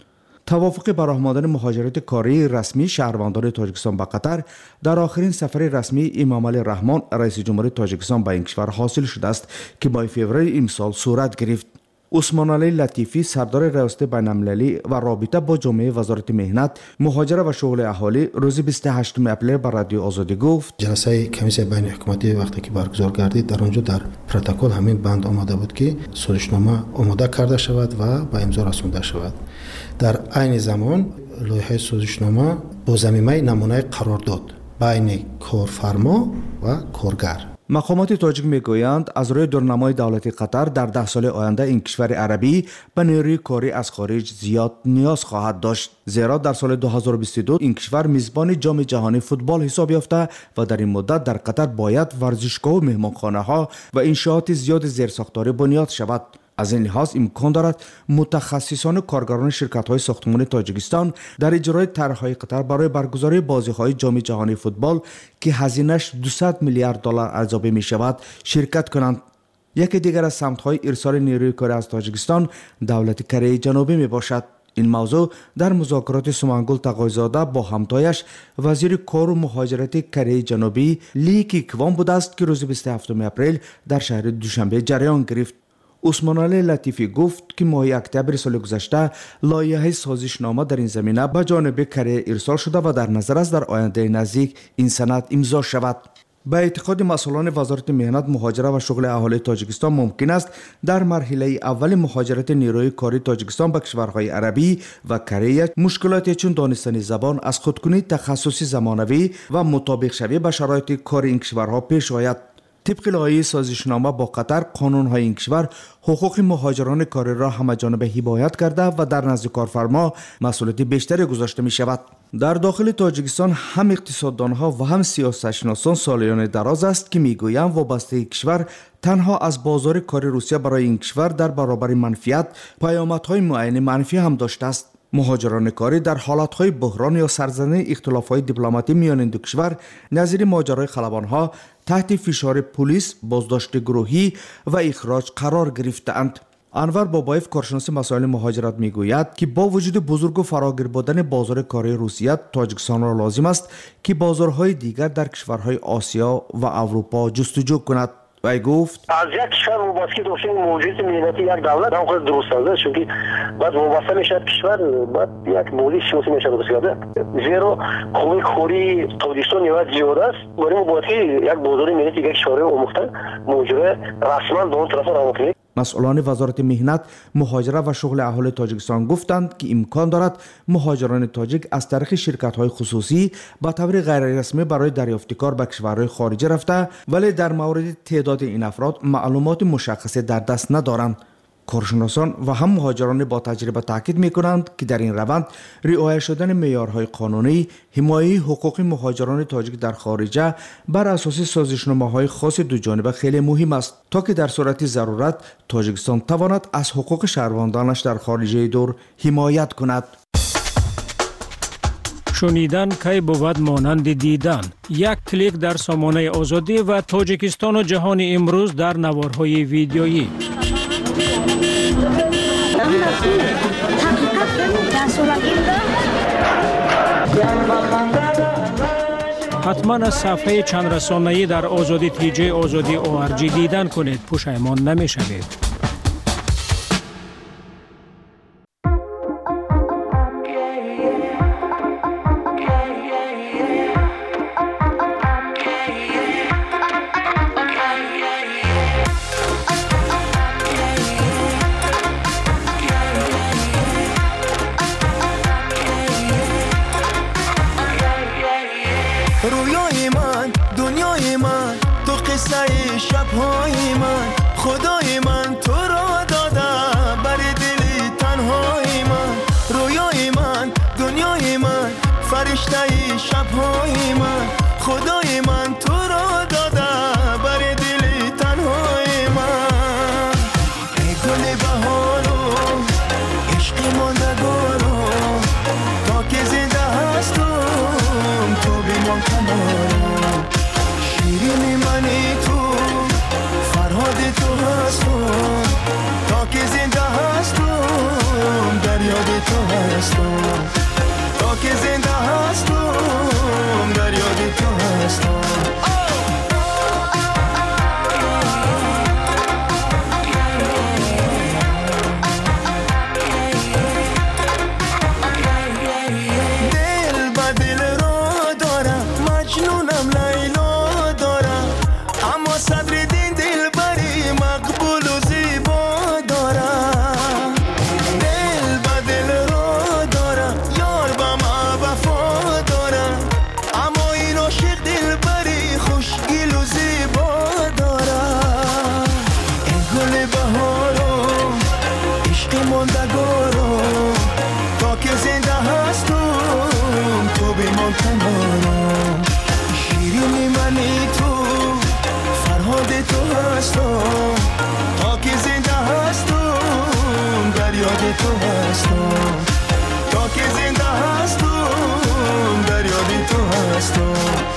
Speaker 16: توافق براه ماندن مهاجرت کاری رسمی شهروندان تاجیکستان به قطر در آخرین سفر رسمی امامعلی رحمان رئیس جمهور تاجیکستان به این کشور حاصل شده است که ماه فوریه امسال صورت گرفت. عثمان علی لطیفی سردار ریاست بین‌المللی و رابطه با جامعه وزارت مهنت، مهاجرت و شغل اهالی روز بیست و هشتم اپریل بر رادیو آزادی گفت
Speaker 17: جلسه کمیسیون بین حکومتی وقتی که برگزار گردید در آنجا در پروتکل همین بند آمده بود که سازشنامه آماده کرده شود و به امضا رسانده شود. در عین زمان لایحه سازشنامه با ضمیمه نمونه قرارداد بین کارفرما و کارگر.
Speaker 16: مقامات تاجیک میگویند از روی دورنمای دولتی قطر در ده سال آینده این کشور عربی به نیروی کاری از خارج زیاد نیاز خواهد داشت، زیرا در سال دو هزار و بیست و دو این کشور میزبان جام جهانی فوتبال حساب یافته و در این مدت در قطر باید ورزشگاه و مهمانخانه ها و انشاءات زیاد زیرساختاری بنیاد شود. از این لحاظ امکان دارد متخصصان و کارگران شرکت‌های ساختمان تاجیکستان در اجرای طرح‌های قطر برای برگزاری بازی‌های جام جهانی فوتبال که هزینه‌اش دویست میلیارد دلار ارزیابی می‌شود شرکت کنند. یکی دیگر از سمت‌های ارسال نیروی کاری از تاجیکستان دولت کره جنوبی میباشد. این موضوع در مذاکرات سمنگل تقاضاده با همتایش وزیر کار و مهاجرت کره جنوبی لی کیکوان بوده است که روز بیست و هفتم اپریل در شهر دوشنبه جریان گرفت. عثمان علی لطیفی گفت که ماه اکتبر سال گذشته لایحه سازشنامه در این زمینه به جانب کره ارسال شده و در نظر است در آینده نزدیک این سند امضا شود. به اعتقاد مسئولان وزارت مهنت، مهاجرت و شغل اهالی تاجیکستان ممکن است در مرحله اول مهاجرت نیروی کاری تاجیکستان به کشورهای عربی و کره مشکلاتی چون دانستن زبان، از خودکنی تخصصی زمانوی و مطابق شوی به شرایط کار این کشورها پیش آید. طبق لایحه سازشنامه با قطر، قانون‌های این کشور حقوق مهاجران کاری را همه‌جانبه حمایت کرده و در نزد کارفرما مسئولیت بیشتری گذاشته می شود. در داخل تاجیکستان هم اقتصاددانها و هم سیاستشناسان سالیان دراز است که میگویند وابستگی کشور تنها از بازار کار روسیه برای این کشور در برابر منفیت پیامدهای معین منفی هم داشته است. مهاجران کاری در حالتهای بحران یا سرزنی اختلافهای دیپلماتی میان این دو کشور نظیر ماجرای خلبانها تحت فشار پلیس، بازداشت گروهی و اخراج قرار گرفتند. انور بابایف کارشناس مسائل مهاجرت میگوید که با وجود بزرگ و فراگیر بودن بازار کاری روسیه، تاجیکستان را لازم است که بازارهای دیگر در کشورهای آسیا و اروپا جستجو کند. وی گفت
Speaker 18: از یک کشور وابستگی داشتن موجودیت مهنتی یک دولت هم خود درست است، چون که بعد وابسته میشه کشور بعد یک موجودیت سیاسی میشه درست کرده، زیرا قوه کاری تاجیکستان نیاز زیاد است. برای مبادله یک بازار مهنتی یک کشور آموختن موجود رسما به اون طرف روان.
Speaker 16: مسئولان وزارت مهنت، مهاجرت و شغل اهالی تاجیکستان گفتند که امکان دارد مهاجران تاجیک از طریق شرکت‌های خصوصی با طور غیر رسمی برای دریافت کار به کشورهای خارجی رفته، ولی در مورد تعداد این افراد معلومات مشخصی در دست ندارند. کارشناسان و هم مهاجران با تجربه تاکید می‌کنند که در این روند رعایت شدن معیارهای قانونی، حمایت حقوق مهاجران تاجیک در خارجه بر اساس سازشنامه‌های خاص دو جانبه خیلی مهم است تا که در صورت ضرورت تاجیکستان تواند از حقوق شهروندانش در خارجه دور حمایت کند.
Speaker 19: شنیدن کی بود مانند دیدن. یک کلیک در سامانه آزادی و تاجیکستان و جهان امروز در نوارهای ویدیویی. حتما از صفحه چند رسانه‌ای در آزادی تی جی آزادی او آر جی دیدن کنید، پشیمان نمی‌شوید.
Speaker 20: رویای من، دنیای من، تو قصه شبهای من، خدای من تو را داده بر دل تنهای من. رویای من، دنیای من، فرشته شبهای من، خدای من تو را داده بر دل تنهای من. ای گل بهارو، عشق ماندگارو، تا که زنده هستم تو بیمان کنارم. شیرین منی تو، فرهاد تو هستم، تا که زنده هستم در یاد تو هستم. هستم تا که زنده هستم در یاد تو هستم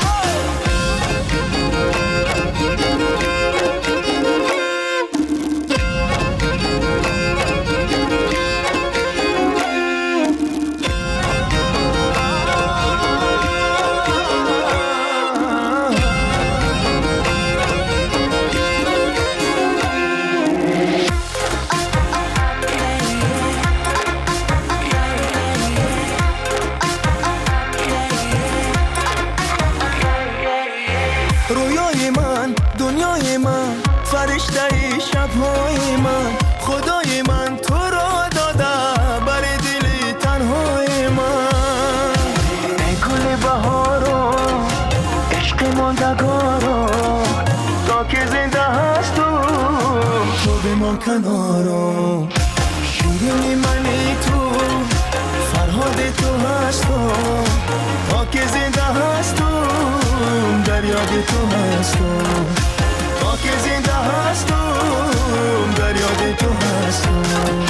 Speaker 20: رویای من دنیای من فرشته شبهای من خدای من تو را داده بر دل تنهای من ای گل بهارو عشق ماندگارو تا که زنده هستم تو به ما کنارو شیرین منی تو فرهاد تو هستم تا که زنده هستم در یاد تو هستم تا که زنده هستم در یاد تو هستم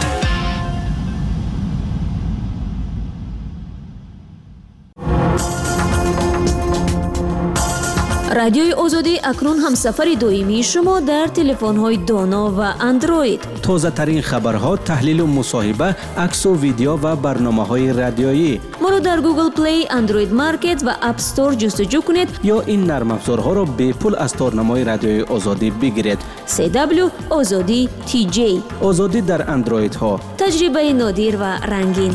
Speaker 1: رادیوی آزادی اکنون هم سفر دویمی شما در تلفن‌های دانا و اندروید.
Speaker 5: تازه ترین خبرها، تحلیل و مصاحبه، عکس و ویدیو و برنامه‌های رادیویی.
Speaker 1: ما رو در گوگل پلی، اندروید مارکت و اپ استور جستجو کنید
Speaker 5: یا این نرم افزارها را به پول از تارنمای رادیوی آزادی بگیرید.
Speaker 1: سی دبلیو آزادی تی جی.
Speaker 5: آزادی در اندروید ها.
Speaker 1: تجربه نادر و رنگین.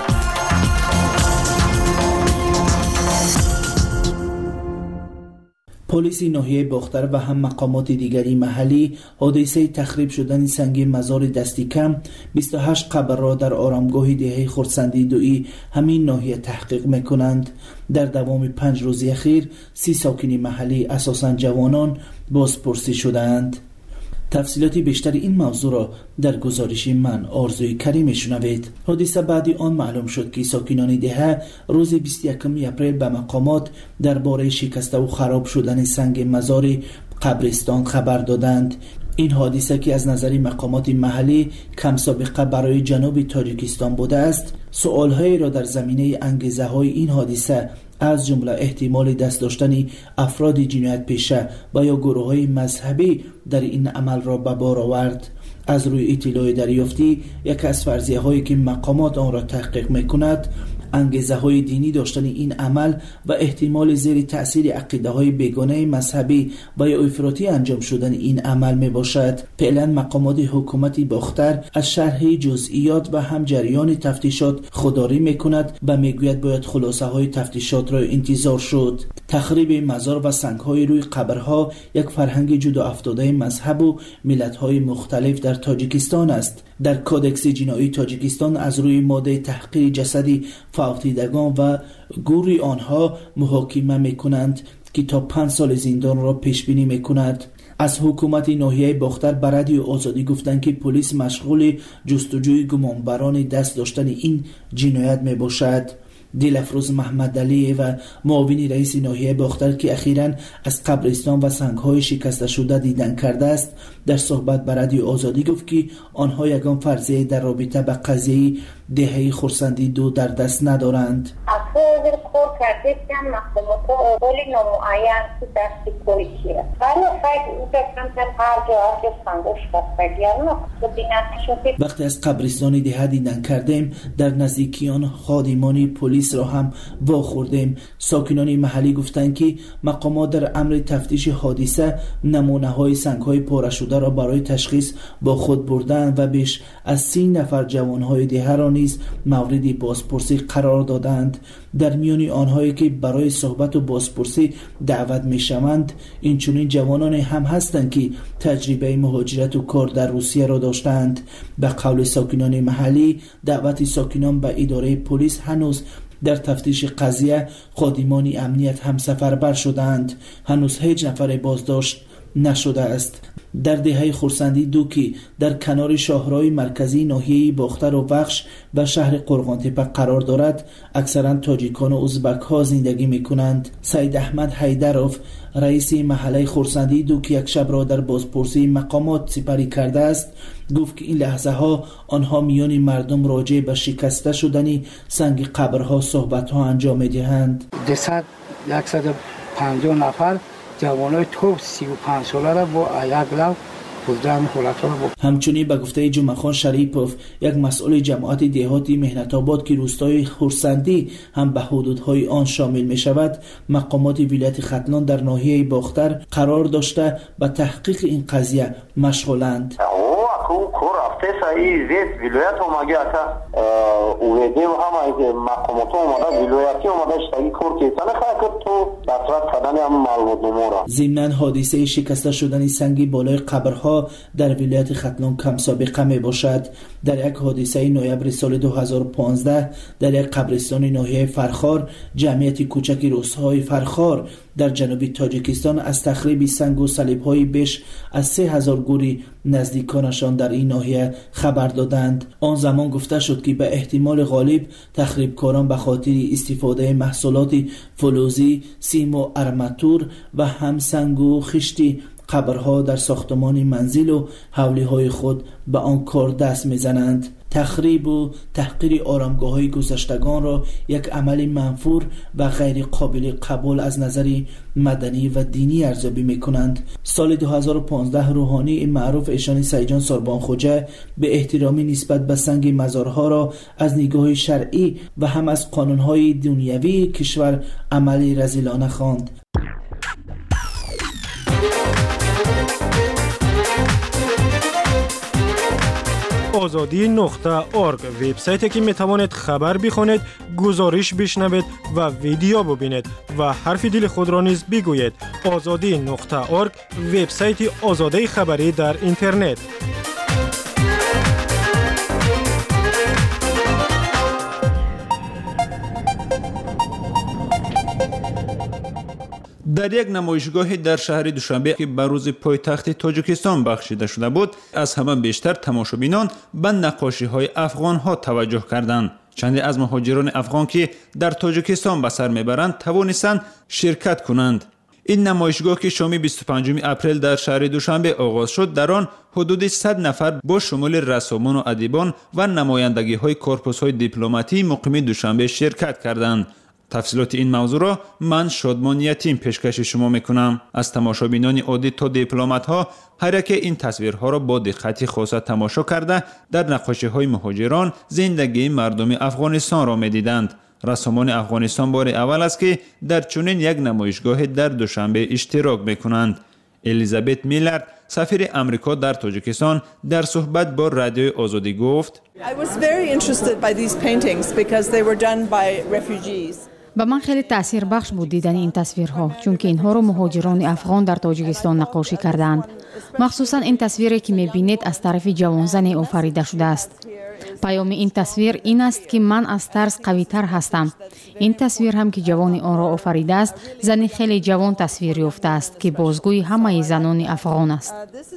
Speaker 9: پلیس ناحیه باختر و هم مقامات دیگری محلی حادثه تخریب شدن سنگ مزار دستی کم بیست و هشت قبر را در آرامگاه دهه خرسندی دویی همین ناحیه تحقیق میکنند. در دوام پنج روز اخیر سی ساکن محلی اساساً جوانان بازپرسی شدند. تفصیلات بیشتر این موضوع را در گزارش من آرزوی کریم میشنوید. حادثه بعدی آن معلوم شد که ساکنان دهه روز بیست و یکم اپریل به مقامات درباره شکسته و خراب شدن سنگ مزار قبرستان خبر دادند. این حادثه که از نظر مقامات محلی کم سابقه برای جنوب تاجیکستان بوده است، سوالهایی را در زمینه انگیزه های این حادثه از جمله احتمال دست داشتن افراد جنایت پیشه و یا گروه های مذهبی در این عمل را به بار آورد. از روی اطلاع دریافتی یک از فرضیه هایی که مقامات آن را تحقیق میکند انگیزه های دینی داشتن این عمل و احتمال زیر تأثیر عقیده های بیگانه مذهبی و یا افراطی انجام شدن این عمل می باشد. فعلا مقامات حکومتی باختر از شرح جزئیات و هم جریان تفتیشات خودداری می کند و می گوید باید خلاصه های تفتیشات را انتظار شد. تخریب مزار و سنگ های روی قبرها یک فرهنگ جدا افتاده مذهب و ملت های مختلف در تاجیکستان است. در کودکس جنایی تاجیکستان از روی ماده تحقیر جسدی فوتیدگان و گوری آنها محاکمه میکنند که تا پنج سال زندان را پیش بینی میکند. از حکومت ناحیه باختر به رادیو آزادی گفتند که پلیس مشغول جستجوی گمانبران دست داشتن این جنایت می باشد. دلفروز محمد علی و معاون رئیس ناحیه باختر که اخیراً از قبرستان و سنگ‌های شکسته شده دیدن کرده است، در صحبت با رادیو آزادی گفت که آنها یگان فرضیه در رابطه با قضیه دهه خرسندی دو در دست ندارند.
Speaker 21: افراد کار کرده که مقامات اول نامعین که دستی کوی کیه ولی خیلی او دستم تن هر جا هر جا سنگوش بستگیان
Speaker 9: وقتی از قبرستان دهه دیدن کردیم در نزدیکی آن خادمان پلیس را هم واخوردیم. ساکنان محلی گفتند که مقامات در امر تفتیش حادثه نمونه های سنگ های پاره شده را برای تشخیص با خود بردند و بیش از سی نفر جوان های دهه را نیز مورد بازپرسی قرار دادند. در میان آنهایی که برای صحبت و بازپرسی دعوت می شوند این چنین جوانان هم هستند که تجربه مهاجرت و کار در روسیه را داشتند. به قول ساکنان محلی دعوت ساکنان به اداره پلیس هنوز در تفتیش قضیه خادمان امنیت هم سفربر شدند. هنوز هیچ نفر بازداشت نشده است. در دهه خورسندی دوکی در کنار شاهرهای مرکزی ناحیه باختر و بخش و شهر قرغانتپه قرار دارد، اکثرا تاجیکان و ازبک ها زندگی می کنند. سید احمد حیدروف رئیس محله خورسندی دوکی یک شب را در بازپرسی مقامات سپری کرده است، گفت که این لحظه ها آنها میان مردم راجع به شکسته شدنی سنگ قبرها صحبت ها انجام می دهند.
Speaker 6: دویست صد و پنجاه نفر جوانای تو سی و پنج ساله را با یک لو بودن حالت را بود.
Speaker 9: همچنین به گفته جمعه خان شریپوف، یک مسئول جماعت دهاتی مهنت آباد که روستای خورسندی هم به حدودهای آن شامل می شود، مقامات ولایت ختلان در ناحیه باختر قرار داشته به تحقیق این قضیه مشغولند.
Speaker 18: او کور رفته سعی زیست ولایت اومگه اتا اویده و همه مقامات اومده ولایتی اومده شتایی کور که سنه خواه کرد تو دسترات کردن هم معلومات نمورا.
Speaker 9: ضمناً حادثه شکسته شدن سنگ بالای قبرها در ولایت ختلان کم سابقه می باشد. در یک حادثه نوامبر سال دو هزار و پانزده در یک قبرستان ناحیه فرخار، جمعیت کوچک روستای فرخار در جنوب تاجیکستان از تخریب سنگ و صلیب‌های بیش از سه هزار گوری نزدیکانشان در این ناحیه خبر دادند. آن زمان گفته شد که به احتمال غالب تخریبکاران به خاطر استفاده محصولات فلزی، سیم و ارماتور و هم سنگ و خشتی قبرها در ساختمان منزل و حوله های خود به آن کار دست میزنند. تخریب و تحقیر آرامگاه های گذشتگان را یک عمل منفور و غیر قابل قبول از نظر مدنی و دینی ارزیابی می کنند. سال دو هزار و پانزده روحانی معروف ایشانی سیجان ساربان خوجه به احترامی نسبت به سنگ مزارها را از نگاه شرعی و هم از قانونهای دنیوی کشور عملی رذیلانه خواند.
Speaker 7: آزادی نقطه ارگ وبسایتی که می توانید خبر بخوانید، گزارش بشنوید و ویدیو ببینید و حرف دل خود را نیز بگویید. آزادی نقطه ارگ وبسایت آزادی خبری در اینترنت.
Speaker 3: در یک نمایشگاه در شهر دوشنبه که به روز پایتخت تاجیکستان بخشیده شده بود، از همه بیشتر تماشابینان به نقاشی های افغان ها توجه کردند. چندی از مهاجران افغان که در تاجیکستان به سر میبرند توانستند شرکت کنند. این نمایشگاه که شام بیست و پنجم اپریل در شهر دوشنبه آغاز شد، در آن حدود صد نفر با شمول رسامان و ادیبان و نمایندگی های کورپوس های دیپلماتی مقیم دوشنبه شرکت کردند. تفصیلات این موضوع را من شادمان یتیم پیشکش شما میکنم. از تماشابینان عادی تا دیپلمات ها هر یک این تصویرها را با دقت خاص تماشا کرده در نقاشی های مهاجران زندگی مردم افغانستان را میدیدند. رسامان افغانستان بار اول است که در چنین یک نمایشگاه در دوشنبه اشتراک میکنند. الیزابت میلرد، سفیر امریکا در تاجیکستان، در صحبت با رادیو آزادی گفت:
Speaker 22: I was very interested by these paintings because they were done by refugees.
Speaker 23: به من خیلی تأثیر بخش بود دیدن این تصویرها، چون که اینها رو مهاجران افغان در تاجیکستان نقاشی کردند. مخصوصا این تصویری که میبینید از طرف جوانزنی آفریده شده است. پیام این تصویر این است که من از ترس قوی تر هستم. این تصویر هم که جوان آن را آفریده است، زنی خیلی جوان تصویر یافته است که بازگوی همه زنان افغان است.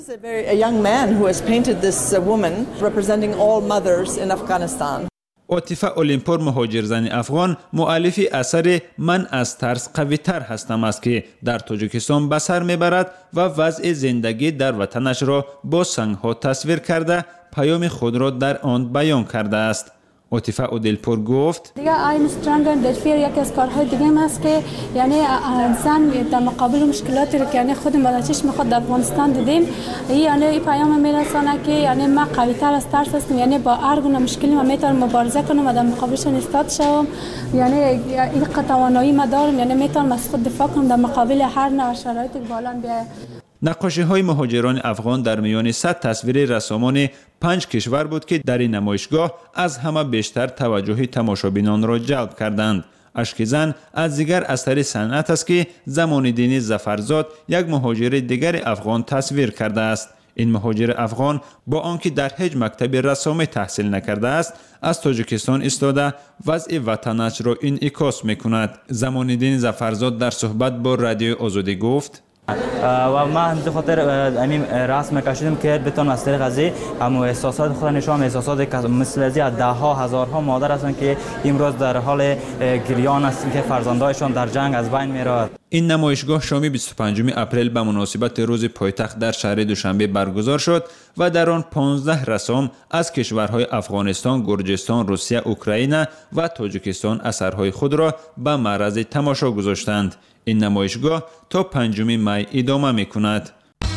Speaker 3: عاطفه اولیمپور، مهاجرزن افغان، مؤلف اثر من از ترس قوی تر هستم است که در تاجیکستان به سر میبرد و وضع زندگی در وطنش را با سنگ ها تصویر کرده پیام خود را در آن بیان کرده است. عاطفه اودلپور گفت:
Speaker 24: دیگه این استرانگ اند فیر یکی از کارهای دیگه هم است که یعنی انسان در مقابل مشکلاتی که یعنی خود ما چشم خود در افغانستان دیدیم، این یعنی این پیام میرسونه که یعنی ما قوی تر از ترس هستم، یعنی با هر گونه مشکلی ما میتونم مبارزه کنم و در مقابلش ایستاد شوم، یعنی این توانایی ما دارم، یعنی میتونم از خود دفاع کنم در مقابل هر نوع شرایطی که بالا بیاد.
Speaker 3: نقاشی های مهاجران افغان در میان صد تصویر رسامان پنج کشور بود که در این نمایشگاه از همه بیشتر توجه تماشابینان را جلب کردند. اشک زن از دیگر اثر صنعت است که زمان‌الدین ظفرزاد، یک مهاجر دیگر افغان، تصویر کرده است. این مهاجر افغان با آنکه در هیچ مکتب رسامی تحصیل نکرده است، از تاجیکستان ایستاده وضع وطنش را انعکاس می‌کند. زمان‌الدین ظفرزاد در صحبت با رادیو آزادی گفت:
Speaker 2: و ما به خاطر همین رسم کشیدم که بتونم از طریق از هم احساسات خود نشون احساسات مثل از ده ها هزارها مادر هستند که امروز در حال گریان هستند که فرزندانشان در جنگ از بین میرود.
Speaker 3: این نمایشگاه شام بیست و پنجم اپریل به مناسبت روز پایتخت در شهر دوشنبه برگزار شد و در آن پانزده رسام از کشورهای افغانستان، گرجستان، روسیه، اوکراین و تاجیکستان اثرهای خود را به معرض تماشا گذاشتند. این نمایشگاه تا پنجم می ادامه می کند.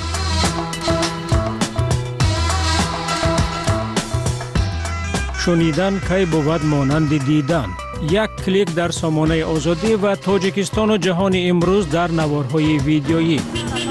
Speaker 19: شنیدن کی بود مانند دیدن. یک کلیک در سامانه آزادی و تاجیکستان و جهان امروز در نوارهای ویدیویی.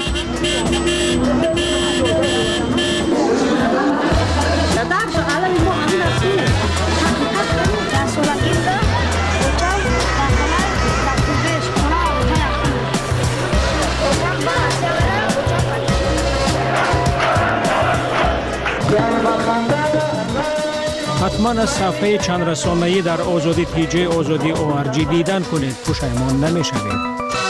Speaker 19: حتما از صفحه چند رسانه‌ای در آزادی تی جی آزادی او آر جی دیدن کنید، پشیمان نمی‌شوید.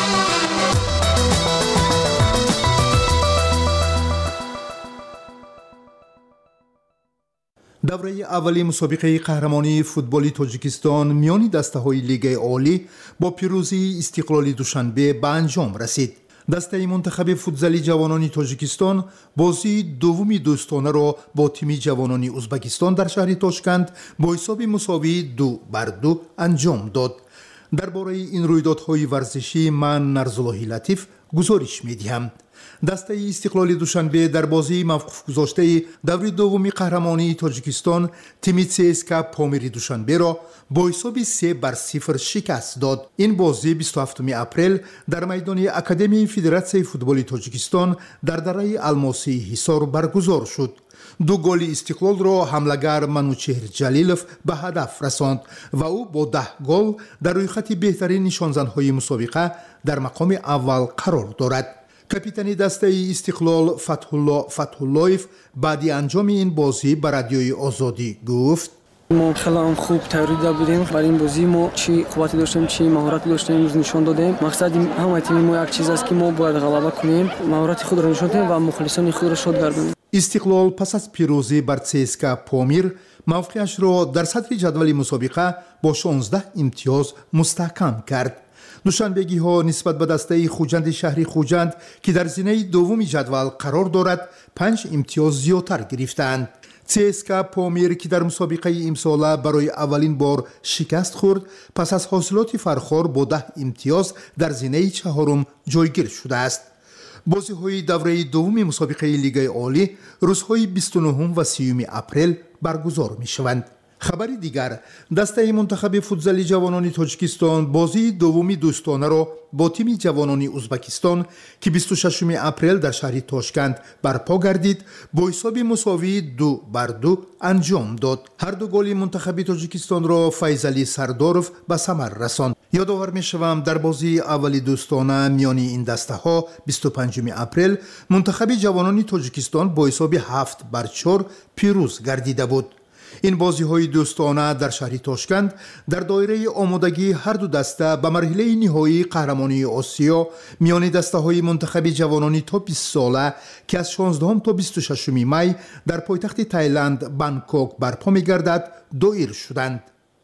Speaker 8: دوره اولی مسابقه قهرمانی فوتبالی تاجیکستان میان دسته‌های لیگ عالی با پیروزی استقلال دوشنبه به انجام رسید. دسته منتخب فوتزالی جوانان تاجیکستان بازی دومی دوستانه را با تیم جوانان ازبکستان در شهر تاشکند با حساب مساوی دو بر دو انجام داد. درباره این رویدادهای ورزشی من نرزاللهی لطیف گزارش می‌دهم. دسته استقلال دوشنبه در بازی موقوف گذاشته دوره دومی قهرمانی تاجیکستان تیم سی اس کے پامیر دوشنبه را با حساب سه بر صفر شکست داد. این بازی بیست و هفتم اپریل در میدان اکادمی فدراسیون فوتبال تاجیکستان در دره الماسی حصار برگزار شد. دو گل استقلال را حمله‌گر منوچهر جلیلوف به هدف رساند و او با ده گل در روی خط بهترین نشانزن‌های مسابقه در مقام اول قرار دارد. کاپیتان دسته استقلال فتح الله فتح اللهیف بعد انجام این بازی به رادیوی آزادی گفت:
Speaker 10: ما خیلی خوب تیاری بودیم. برای این بازی ما چی قوتی داشتیم، چی مهارتی داشتیم، امروز نشان دادیم. مقصد همه تیم ما یک چیز است که ما باید غلبه کنیم، مهارت خود را نشان دهیم و مخلصان خود را شاد گردانیم.
Speaker 8: استقلال پس از پیروزی بر سی اس کے پامیر موقعش را در صدر جدول مسابقه با شانزده امتیاز مستحکم کرد. دوشنبگی ها نسبت به دسته خوجند شهری خوجند که در زینه دوم جدول قرار دارد پنج امتیاز زیادتر گرفتند. سی اس کے پامیر که در مسابقه امساله برای اولین بار شکست خورد پس از حاصلات فرخار با ده امتیاز در زینه چهارم جایگیر شده است. بازی های دوره دوم مسابقه لیگ عالی روزهای بیست و نه و سی اپریل برگزار می شوند. خبری دیگر، دسته منتخب فوتزالی جوانان تاجیکستان بازی دومی دوستانه را با تیم جوانان ازبکستان که بیست و ششم اپریل در شهر تاشکند برپا گردید با حساب مساوی دو بر دو انجام داد. هر دو گل منتخب تاجیکستان را فیضعلی سرداروف به ثمر رساند. یادآور می‌شوم در بازی اولی دوستانه میان این دسته ها بیست و پنجم اپریل منتخب جوانان تاجیکستان با حساب هفت بر چهار پیروز گردیده بود. این بازی های دوستانه در شهر تاشکند در دایره آمادگی هر دو دسته به مرحله نهایی قهرمانی آسیا میان دسته های منتخب جوانان تا بیست ساله که از شانزدهم تا بیست و ششم می در پایتخت تایلند بانکوک برپا می گردد دایر شدند.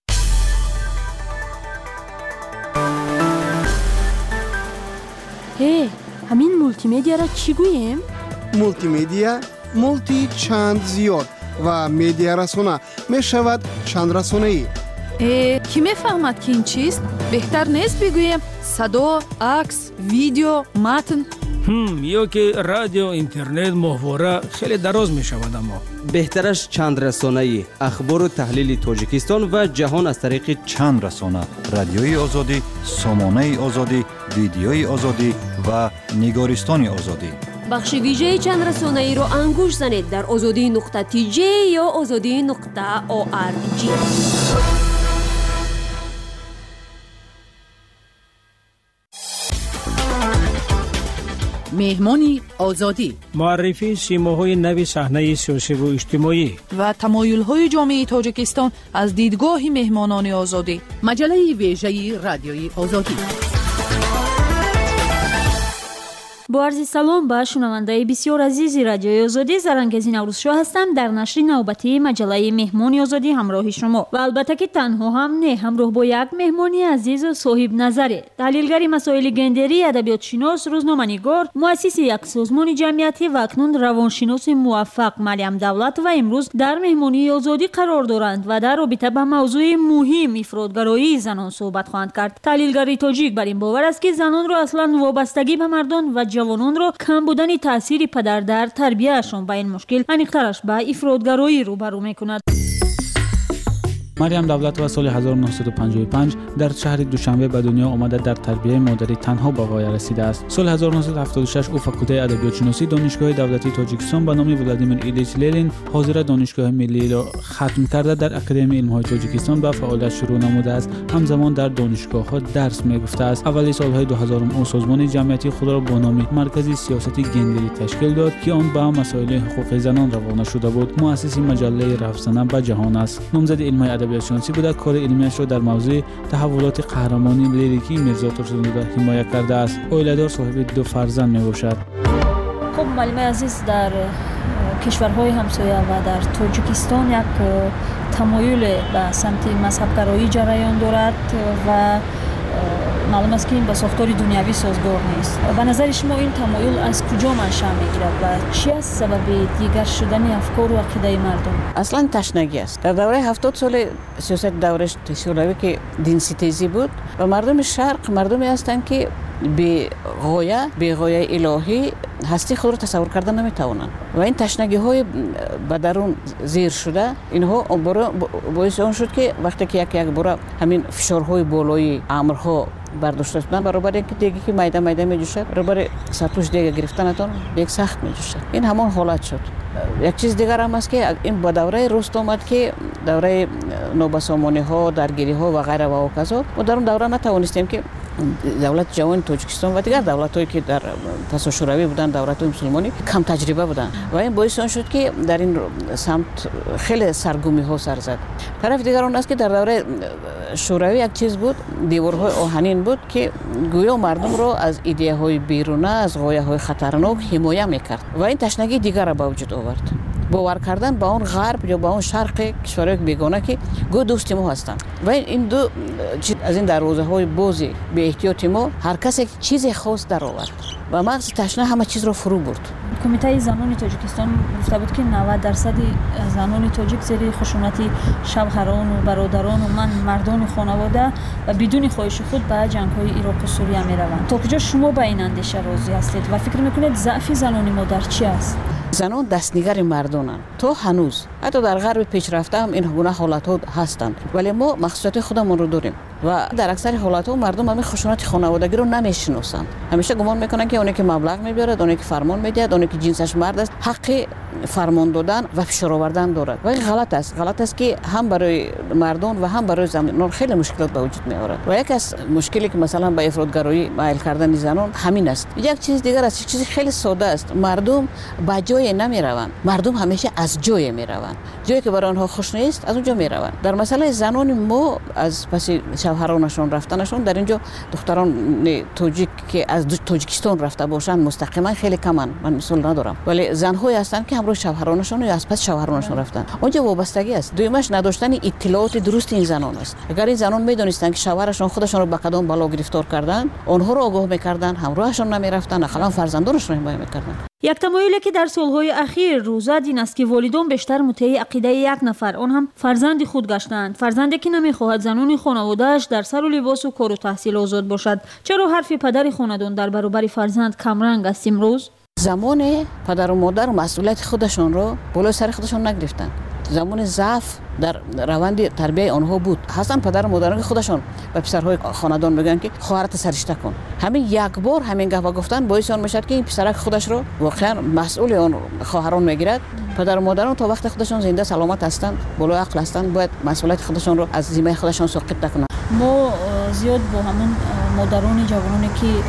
Speaker 12: هی، همین مولتی میدیا را چی گوییم؟
Speaker 25: مولتی میدیا، مولتی چند زیاد و میدیا رسانه می شود چند رسانه ای.
Speaker 12: کی می فهمد که این چیست؟ بهتر نیست بگویم صدا، عکس، ویدیو، متن؟
Speaker 19: هم یا که رادیو، اینترنت، ماهواره خیلی دراز می شود. اما
Speaker 5: بهترش چند رسانه ای، اخبار و تحلیل تاجیکستان و جهان از طریق
Speaker 26: چند رسانه، رادیوی آزادی، سامانه آزادی، ویدیوی آزادی و نگارستان آزادی.
Speaker 27: بخش ویژه چند رسانه ای رو انگوش زنید در آزادی نقطه تی جی یا آزادی نقطه او آر جی.
Speaker 28: مهمانی آزادی،
Speaker 19: معرفی سیماهای نوی صحنه سیاسی و اجتماعی
Speaker 28: و تمایل‌های جامعه تاجیکستان از دیدگاه مهمانان آزادی. مجله ویژه رادیوی آزادی.
Speaker 4: با عرض سلام به شنونده بسیار عزیزی رادیوی آزادی، زرانگیز نوروز شاه هستم در نشر نوبتی مجله مهمانی آزادی همراه شما و البته که تنها هم نه، همراه با یک مهمانی عزیز و صاحب نظره، تحلیلگر مسائل گندری، ادبیات شناس، روزنامه‌نگار، مؤسس یک سازمان جمعیتی و اکنون روانشناس موفق مریم دولت و امروز در مهمانی آزادی قرار دارند و در رابطه با موضوع مهم افراطگرایی زنان صحبت خواهند کرد. تحلیلگر تاجیک بر این باور است که زنان را اصلا وابستگی به مردان و جوانان را کم بودن تاثیر پدر در تربیتشان به این مشکل انیقترش به افراطگرایی روبرو می‌کند.
Speaker 11: مریم دولت و سال هزار و نهصد و پنجاه و پنج در شهر دوشنبه به دنیا آمده در تربیت مادری تنها به غایه رسیده است. سال هزار و نهصد و هفتاد و شش او فاکولته ادبیات شناسی دانشگاه دولتی تاجیکستان به نام ولادیمیر ایلیچ لنین حاضر دانشگاه ملی را ختم کرده در اکادمی علم‌های تاجیکستان به فعالیت شروع نموده است. همزمان در دانشگاه‌ها درس می‌گفته است. اوایل سال‌های دو هزار او سازمان جمعیتی خود را با نام مرکز سیاست گندری تشکیل داد که آن به مسائل حقوق زنان روانه شده بود. مؤسس مجله رفسنه به جهان است. نامزد علم‌های ادبیات شناسی بوده. کار علمیش را در موضوع تحولات قهرمانی لیریکی میرزا ترسنوده حمایت کرده است. اولیدار صاحب دو فرزند میباشد.
Speaker 4: خب معلم عزیز، در کشورهای همسایه و در تاجیکستان یک تمایل به سمت مذهبگرایی جریان دارد و معلوم است که این با ساختار دنیوی سازگار نیست. به نظر شما این تمایل از کجا منشأ میگیرد و چی است سبب دیگر شدن افکار و عقیده مردم؟
Speaker 13: اصلا تشنگی است. در دوره هفتاد سال سیاست دوره شوروی که دین ستیزی بود و مردم شرق مردمی هستند که به غایه به غایه الهی هستی خود را تصور کردن نمیتوانند و این تشنگی های به درون زیر شده اینها باعث آن شد که وقتی که یک یک بار همین فشارهای بالایی امرها برداشته شدن برابر اینکه دیگه که میده میده میجوشه برابر سطوش دیگه گرفتنتون یک سخت میجوشه. این همون حالت شد. یک چیز دیگر هم است که این با دوره رست آمد که دوره نوبسامانی ها، درگیری ها و غیره و کذا و در اون دوره نتوانستیم که دولت جوان تاجیکستان و دیگر دولت‌هایی که در پس شوروی بودن، دولت‌های مسلمانی کم تجربه بودن و این باعث آن شد که در این سمت خیلی سرگرمی‌ها سر زد. طرف دیگر اون است که در دوره شوروی یک چیز بود، دیوارهای آهنین بود که گویا مردم را از ایده‌های بیرونه، از غایه‌های خطرناک حمایت می‌کرد و این تشنگی دیگر را به وجود آورد. باور کردن با اون غرب یا با اون شرق کشورهای بیگانه که گو دوست ما هستند و این دو از این دروازه‌های بازی به احتیاط ما هر کسی چیزی خاص در آورد و مغز تشنه همه چیز را فرو برد.
Speaker 4: کمیته زنان تاجیکستان گفته بود که نود درصد زنان تاجیک زیر خشونت شوهران و برادران و من مردان خانواده و بدون خواهش خود به جنگ‌های عراق و سوریه می‌روند. تا کجا شما به این اندیشه راضی هستید و فکر می‌کنید ضعف زنان ما در چی است؟
Speaker 13: زنان دستنگر مردانند. تا هنوز حتی در غرب پیشرفته هم این گونه حالت‌ها هستند ولی ما مخصوصیت خودمون رو داریم و در اکثر حالت‌ها مردم همین خشونت خانوادگی رو نمی‌شناسند. همیشه گمان می‌کنن که اونی که مبلغ می‌بره، اونی که فرمان می‌دهد، اونی که جنسش مرد است، حق فرمان دادن و فشار آوردن دارد. و این غلط است. غلط است که هم برای مردان و هم برای زنان خیلی مشکلات به وجود می‌آورد. و یک از مشکلی که مثلا به افراطگرایی مایل کردن زنان همین است. یک چیز دیگر است، یک چیز خیلی ساده است. مردم به جای نمی‌روند. مردم همیشه از جای می‌روند. جایی که برای آنها خوش نیست، از اونجا می‌روند. در مسئله زنان ما از پس شوهرانشون رفتنشون در اینجا دختران تاجیک که از تاجیکستان رفته باشند مستقیما خیلی کمن. من مثال ندارم. ولی زن‌هایی هستند که همراه شوهرانشون یا از پس شوهرانشون رفتن. اونجا وابستگی است. دویمش نداشتن اطلاعات درست این زنان است. اگر این زنان می‌دونستند که شوهرشون خودشون رو به قدم بالا گرفتار کردن، آنها رو آگاه می‌کردن، همراهشون نمی‌رفتن، اخلاق فرزندانشون رو حمایت می‌کردن.
Speaker 4: یک تمایلی که در سالهای اخیر روز زد این است که والدان بیشتر مطیع عقیده یک نفر آن هم فرزند خود گشتند. فرزندی که نمیخواهد زنان خانواده‌اش در سر و لباس و کار و تحصیل آزاد باشد. چرا حرف پدر خاندان در برابر فرزند کمرنگ است امروز؟
Speaker 13: زمان پدر و مادر مسئولیت خودشون رو بالای سر خودشون نگرفتن. زمان ضعف در روند تربیت آنها بود. حسن پدر و مادران خودشون به پسرهای خاندان میگن که خواهرت سرشته کن. همین یک بار همین گفته گفتن باعث آن میشد که این پسرک خودش رو واقعا مسئول آن خواهران میگیرد. پدر و مادران تا وقت خودشون زنده سلامت هستند، بالای عقل هستند، باید مسئولیت خودشون رو از ذمه خودشون ساقط نکنند.
Speaker 4: ما زیاد با همون مادران جوانانی که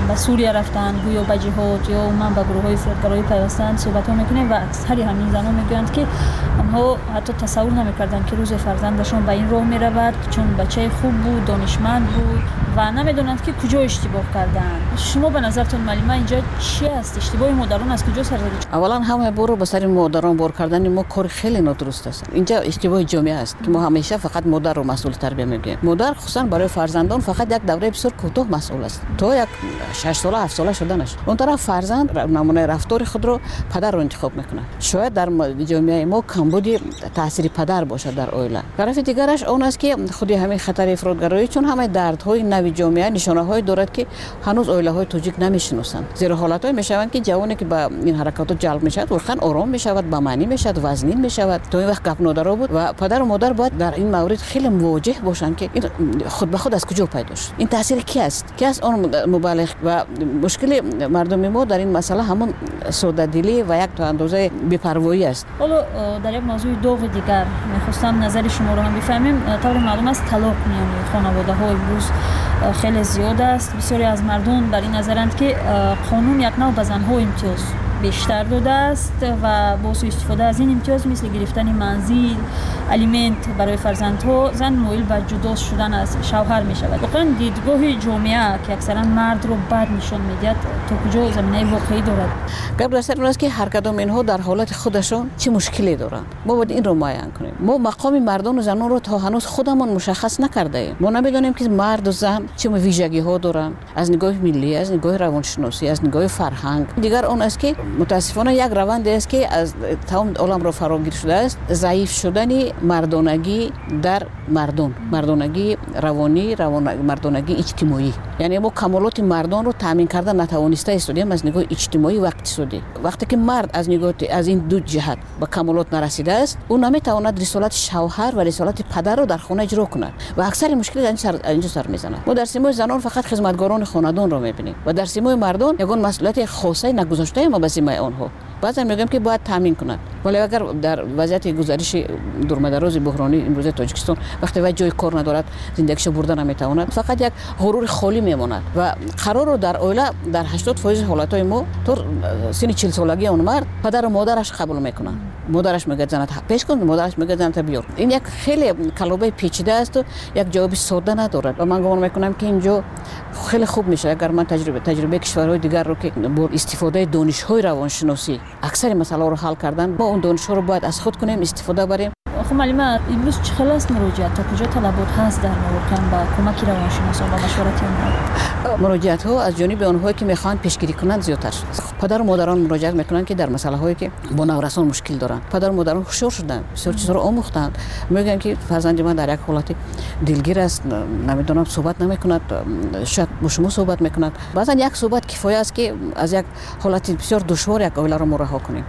Speaker 4: به سوریه رفتن گویا به جهاد یا من به گروه های فرودگرایی پیوستن صحبت ها میکنیم و اکثر همین زنان میگویند که آنها حتی تصور نمیکردند که روز فرزندشان به این راه میرود چون بچه خوب بود، دانشمند بود و نمیدونند که کجا اشتباه کردن. شما به نظرتون معلومه اینجا چی است؟ اشتباه مادران از کجا سر زده؟
Speaker 13: اولا همه برو به سر مادران بار کردن ما کار خیلی نادرست است. اینجا اشتباه جامعه است که ما همیشه فقط مادر رو مسئول تربیت میگیم. مادر خصوصا برای فرزندان فقط یک دوره بسیار کوتاه مسئول است. تو یک شش ساله هفت ساله شدنش. اون طرف فرزند نمونه رفتار خود رو پدر رو انتخاب میکنه. شاید در جامعه ما کمبودی تاثیر پدر باشه در اویلا. طرف دیگرش اون است که خودی همین خطر فرودگرایی چون همه دردهای نوی جامعه نشانه‌های دارد که هنوز اویلاهای توجیک نمیشناسند. زیرا حالت‌های میشوند که جوانی که با این حرکات جلب میشود واقعا آرام میشود، با معنی میشود، وزنین میشود. تو این وقت گپ نادرا بود و پدر و مادر باید در این مورد خیلی مواجه باشند که این خود به خود از کجا پیدا شد. این تاثیر کی است؟ کی است اون مبالغ و مشکل مردم ما در این مسئله همون سودادلی و یک تا اندازه بی‌پروایی است.
Speaker 4: حالا در یک موضوع دوغ دیگر می‌خواستم نظر شما رو هم بفهمیم. طور معلوم است طلاق میان خانواده‌ها امروز خیلی زیاد است. بسیاری از مردم در این نظرند که قانون یک نوع به زن‌ها امتیاز بیشتر داده است و با استفاده از این امتیاز مثل گرفتن منزل، الیمنت برای فرزندها زن مایل به جدا شدن از شوهر می شود. واقعا دیدگاه جامعه که اکثرا مرد رو بد نشان میدهد تا کجا زمینه واقعی دارد؟
Speaker 13: قبل از این است که هر کدام اینها در حالت خودشون چه مشکلی دارند. ما باید این رو معین کنیم. ما مقام مردان و زنان رو تا هنوز خودمون مشخص نکرده ایم. ما نمیدونیم که مرد و زن چه ویژگی ها دارند از نگاه ملی، از نگاه روانشناسی، از نگاه فرهنگ. دیگر اون است که متاسفانه یک روند است که از تمام عالم را فراگیر شده است، ضعیف شدن مردانگی در مردم، مردانگی روانی، روان مردانگی اجتماعی. یعنی ما کمالات مردان رو تامین کردن نتوانسته استودیم از نگاه اجتماعی و اقتصادی. وقتی که مرد از نگاه از این دو جهت به کمالات نرسیده است، او نمیتواند رسالت شوهر و رسالت پدر رو در خانه اجرا کند و اکثر مشکل در سر اینجا سر میزنه. ما در سیمای زنان فقط خدمتگاران خانه‌دان رو میبینیم و در سیمای مردان یگان مسئولیت خاصی نگذاشته ما به سیمای آنها. بعضی میگم که باید تامین کنند، ولی اگر در وضعیت گزارش دورمدراز بحرانی امروز تاجیکستان وقتی وقت جای کار ندارد زندگیش برده نمیتواند فقط یک غرور خالی میماند و قرار رو در اویلا در هشتاد درصد حالتهای ما تو سن چهل سالگی اون مرد پدر و مادرش قبول میکنن. مادرش میگه زنت پیش کن، مادرش میگه زنت بیار. این یک خیلی کلمه پیچیده است و یک جواب ساده ندارد و من گمان میکنم که اینجا خیلی خوب میشه اگر من تجربه تجربه کشورهای دیگر رو که با استفاده دانش‌های روانشناسی اکثر مسائل رو حل کردن، ما اون دانش‌ها رو باید از خود کنیم، استفاده بریم.
Speaker 4: خب معلومه امروز چه خیلی است مراجعت تا کجا طلبات هست در نورکن با کمک روانشناسان و مشورت آنها؟
Speaker 13: مراجعت ها از جانب آنهایی که میخوان پیشگیری کنند زیادتر شده. پدر و مادران مراجعت میکنند که در مسائل هایی که با نورسان مشکل دارند. پدر و مادران هوشیار شدند، بسیار چیزا رو آموختند. میگن که فرزند من در یک حالت دلگیر است، نمیدونم صحبت نمیکند، شاید با شما صحبت میکند. بعضا یک صحبت کفایه است که از یک حالت بسیار دشوار یک اویلا رو رها کنیم.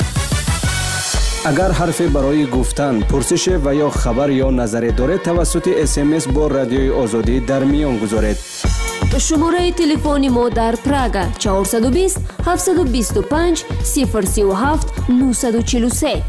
Speaker 5: اگر حرفی برای گفتن، پرسش و یا خبر یا نظری دارید توسط اس ام اس با رادیوی آزادی در میان گذارید.
Speaker 27: شماره تلفن ما در پراگ چهارصد و بیست هفتصد و بیست و پنج صفر سی و هفت نهصد و چهل و سه.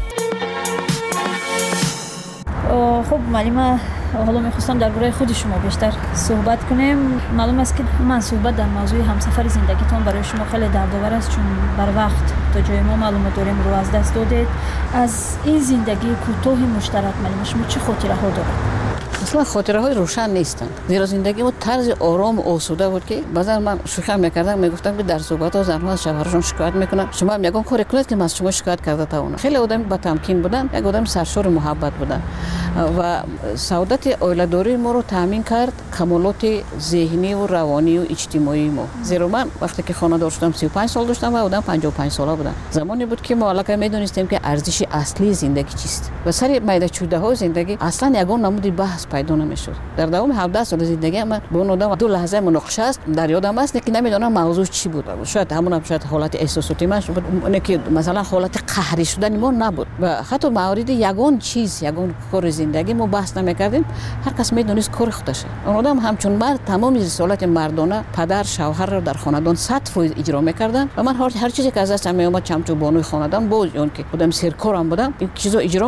Speaker 4: خب معلومه حالا میخواستم درباره خود شما بیشتر صحبت کنیم. معلوم است که من صحبت در موضوع همسفر زندگیتون برای شما خیلی دردآور است چون بر وقت تا جای ما معلومات داریم رو از دست دادید. از این زندگی کوتاه مشترک معلومه شما چه خاطره ها دارید؟
Speaker 13: اصلا خاطره های روشن نیستند. زیرا زندگی ما طرز آرام و آسوده بود که بعضا من شوخی میکردم میگفتم که در صحبت ها زنها از شوهرشون شکایت میکنن، شما هم یگان کاری کنید که من از شما شکایت کرده تا اون. خیلی آدم با تمکین بودن، یک آدم سرشار محبت بودن و سعادت اولاداری ما رو تامین کرد کمالات ذهنی و روانی و اجتماعی ما. زیرا من وقتی که خانه دار شدم سی و پنج سال داشتم و آدم پنجاه و پنج ساله بودم. زمانی بود که ما الان میدونستیم که ارزش اصلی زندگی چیست و سر میده چوده های زندگی اصلا یگان نمود بحث پیدا نمیشد. در دوام هفده سال زندگی من با اون آدم دو لحظه مناقشه است در یادم است که نمیدونم موضوع چی بود. شاید همون هم شاید حالت احساساتی من بود، اون که مثلا حالت قهری شدن ما نبود و حتی موارد یگان چیز یگان کار زندگی ما بحث نمیکردیم. هر کس میدونست کار خودشه. اون آدم همچون مرد تمام رسالت مردانه پدر شوهر رو در خاندان صد درصد اجرا میکردن و من هر هر چیزی که از دستم میومد چمچو بانوی خاندان بود اون که خودم سرکارم بودم این چیزا اجرا میشد.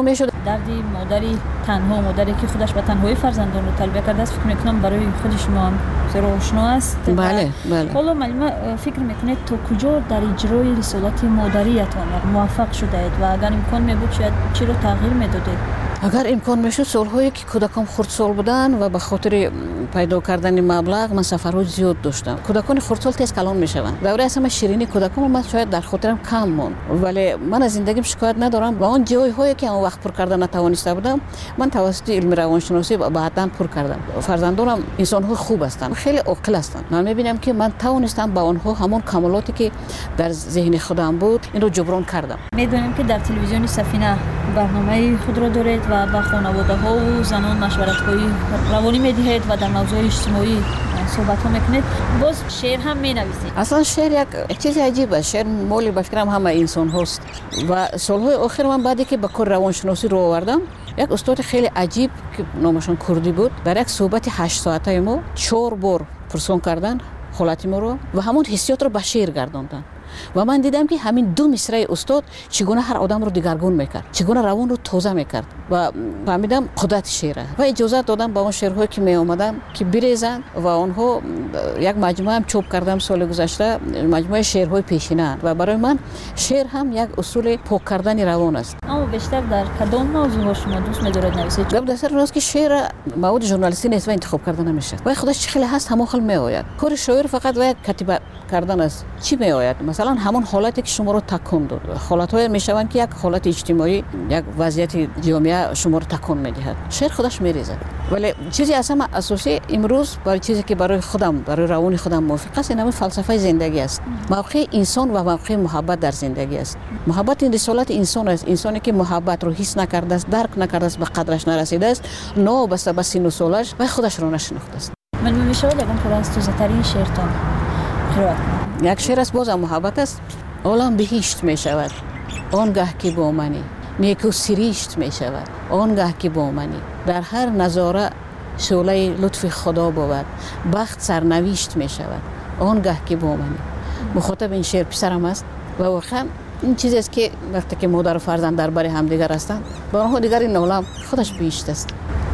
Speaker 4: دردی مادری تنها، مادری که خودش به تنهایی فرزندان رو تربیت کرده است، فکر میکنم برای خود شما هم زیرا آشنا است.
Speaker 13: بله بله.
Speaker 4: حالا معلومه فکر میکنید تا کجا در اجرای رسالت مادریتان موفق شده اید و اگر امکان میبود شاید چی رو تغییر میدادید؟
Speaker 13: اگر امکان میشد سالهایی که کودکان خردسال بودن و به خاطر پیدا کردن مبلغ من سفرهای زیاد داشتم. کودکان خردسال تیز کلان میشوند. دوره اصلا شیرینی کودکان من شاید در خاطرم کم موند، ولی من از زندگیم شکایت ندارم. با اون جای هایی که اون وقت پر کردن نتوانسته بودم من توسط علم روانشناسی بعداً پر کردم. فرزندانم انسان های خوب هستند، خیلی عاقل هستند. من میبینم که من توانستم با اونها همون کمالاتی که در ذهن خودم بود این رو جبران کردم.
Speaker 4: میدونم که در تلویزیون سفینه برنامه خود را دارید و با خانواده ها و زنان مشورت های روانی میدهید و در موضوع اجتماعی صحبت ها میکنید. باز شعر هم مینویسید.
Speaker 13: اصلا شعر یک چیز عجیبه. شعر مولی بفکرم همه انسان هست و سالهای آخر من بعدی که به کار روانشناسی رو آوردم یک استاد خیلی عجیب که نامشون کردی بود در یک صحبت هشت ساعته ما چهار بار پرسون کردن حالت ما رو و همون حسیات رو به شعر گرداندن و من دیدم که همین دو مصرع استاد چگونه هر آدم رو دگرگون میکرد، چگونه روان رو تازه میکرد و فهمیدم قدرت شعره و اجازه دادم با اون شعرهایی که می اومدن که بریزن و اونها یک مجموعه هم چوب کردم سال گذشته، مجموعه شعرهای پیشینه و برای من شعر هم یک اصول پاک کردن روان است.
Speaker 4: اما بیشتر در کدام موضوع شما دوست می‌دارید نویسید؟
Speaker 13: جواب دستر راست که شعر مواد ژورنالیستی نیست و انتخاب کردن نمیشه. و خودش چه خیلی هست همون خل میآید. کار شاعر فقط و یک کتیبه کردن است. چی میآید؟ مثلا همون حالتی که شما رو تکون داد. حالت‌های میشوند که یک حالت اجتماعی، یک وضعیت جامعه شما رو تکون میدهد. شعر خودش میریزد. ولی چیزی اصلا اساسی امروز برای چیزی که برای خودم، برای روان خودم موافق است، این فلسفه زندگی است. موقع انسان و موقع محبت در زندگی است. محبت این رسالت انسان است. انسانی که محبت رو حس نکرده است، درک نکرده است، به قدرش نرسیده است، نوابسته به سن و سالش و خودش رو نشناخته است.
Speaker 4: من میشود یکم پر از توزترین شعرتان قرائت کنم.
Speaker 13: یک شعر است باز محبت است. عالم بهشت می شود آنگه که با منی، نیکو سریشت می شود آنگه که با منی، در هر نظاره شعله لطف خدا بود، بخت سرنوشت می شود آنگه که با منی. مخاطب این شعر پسرم است و واقعا این چیزی است که وقتی که مادر و فرزند درباره همدیگر هستند با آنها دیگر این عالم خودش بهشت است.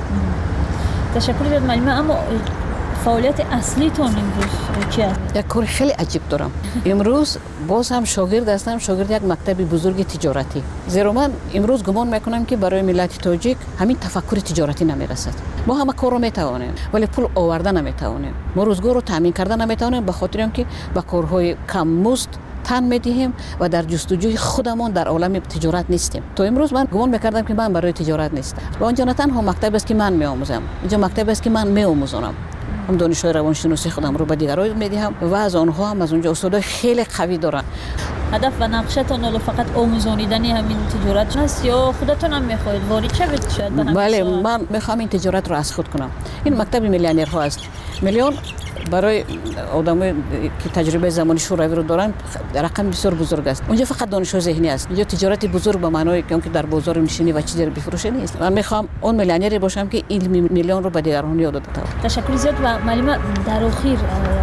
Speaker 4: تشکر جد معلومه. اما فعالیت اصلیتون امروز چی است؟
Speaker 13: یک کار خیلی عجیب دارم. امروز باز هم شاگرد هستم، شاگرد یک مکتب بزرگ تجارتی. زیرا من امروز گمان میکنم که برای ملت تاجیک همین تفکر تجارتی نمیرسد. ما همه کار رو میتوانیم ولی پول آوردن نمیتوانیم. ما روزگار رو تامین کردن نمیتوانیم به خاطر اینکه با کارهای کم مزد تن میدهیم و در جستجوی خودمان در عالم تجارت نیستیم. تو امروز من گمان میکردم که من برای تجارت نیستم. و آنجا نه تنها مکتب است که من میآموزم، اینجا مکتب است که من میآموزم. هم دانشجوی روانشناسی خودم رو به دیگران میدهم و از آنها هم از اونجا استادای خیلی قوی دارن.
Speaker 4: هدف و نقشتون حالا فقط آموزانیدنی همین تجارت است یا خودتون هم میخواهید وارد شوید شاید به همین؟
Speaker 13: بله من میخوام این تجارت رو از خود کنم. این مکتب میلیونرها است. میلیون برای آدمایی که تجربه زمانی شوروی رو دارن رقم بسیار بزرگ است. اونجا فقط دانشجو ذهنی است. اینجا تجارت بزرگ به معنای که در بازار نشینی و چیزی رو بفروشه نیست. من میخوام اون میلیونری باشم که این میلیون رو به دیگران یاد بدم.
Speaker 4: تشکر زیاد. و معلومه در اخیر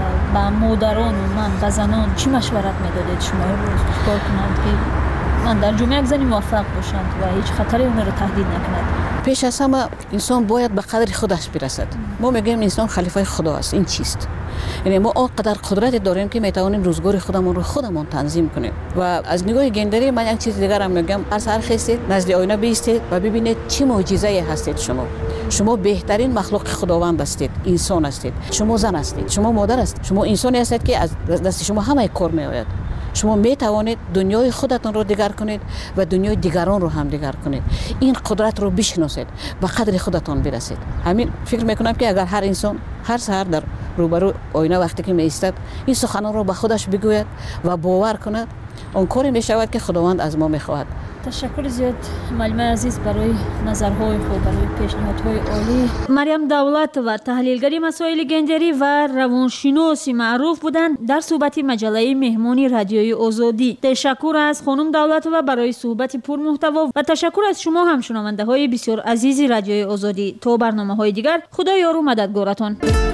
Speaker 4: با مادران و من و زنان چی مشورت میدادید شما امروز کار کنند که من در جامعه یک زنی موفق باشند و هیچ خطری اون رو تهدید نکند؟
Speaker 13: پیش از همه انسان باید به قدر خودش برسد. ما میگیم انسان خلیفه خدا است. این چیست؟ یعنی ما آنقدر قدرت داریم که میتوانیم روزگار خودمون رو خودمون تنظیم کنیم. و از نگاه گندری من یک چیز دیگر هم میگم، هر سحر خیستید نزد آینه بیستید و ببینید چه معجزه‌ای هستید. شما شما بهترین مخلوق خداوند هستید، انسان هستید. شما زن هستید، شما مادر هستید، شما انسانی هستید که از دست شما همه کار میآید. شما می توانید دنیای خودتان رو دیگر کنید و دنیای دیگران رو هم دیگر کنید. این قدرت رو بشناسید، به قدر خودتان برسید. همین فکر میکنم که اگر هر انسان هر سحر در روبرو آینه وقتی که می ایستد این سخنان رو به خودش بگوید و باور کند، اون کاری می شود که خداوند از ما میخواهد.
Speaker 4: تشکر زیاد معلم عزیز برای نظرهای خود، برای پیشنهادهای عالی. مریم دولت و تحلیلگری مسائل گندری و روانشناسی معروف بودند در صحبت مجله مهمانی رادیوی آزادی. تشکر از خانم دولت و برای صحبت پرمحتوا و تشکر از شما هم شنونده های بسیار عزیزی رادیوی آزادی. تا برنامه های دیگر، خدا یار و مددگارتان.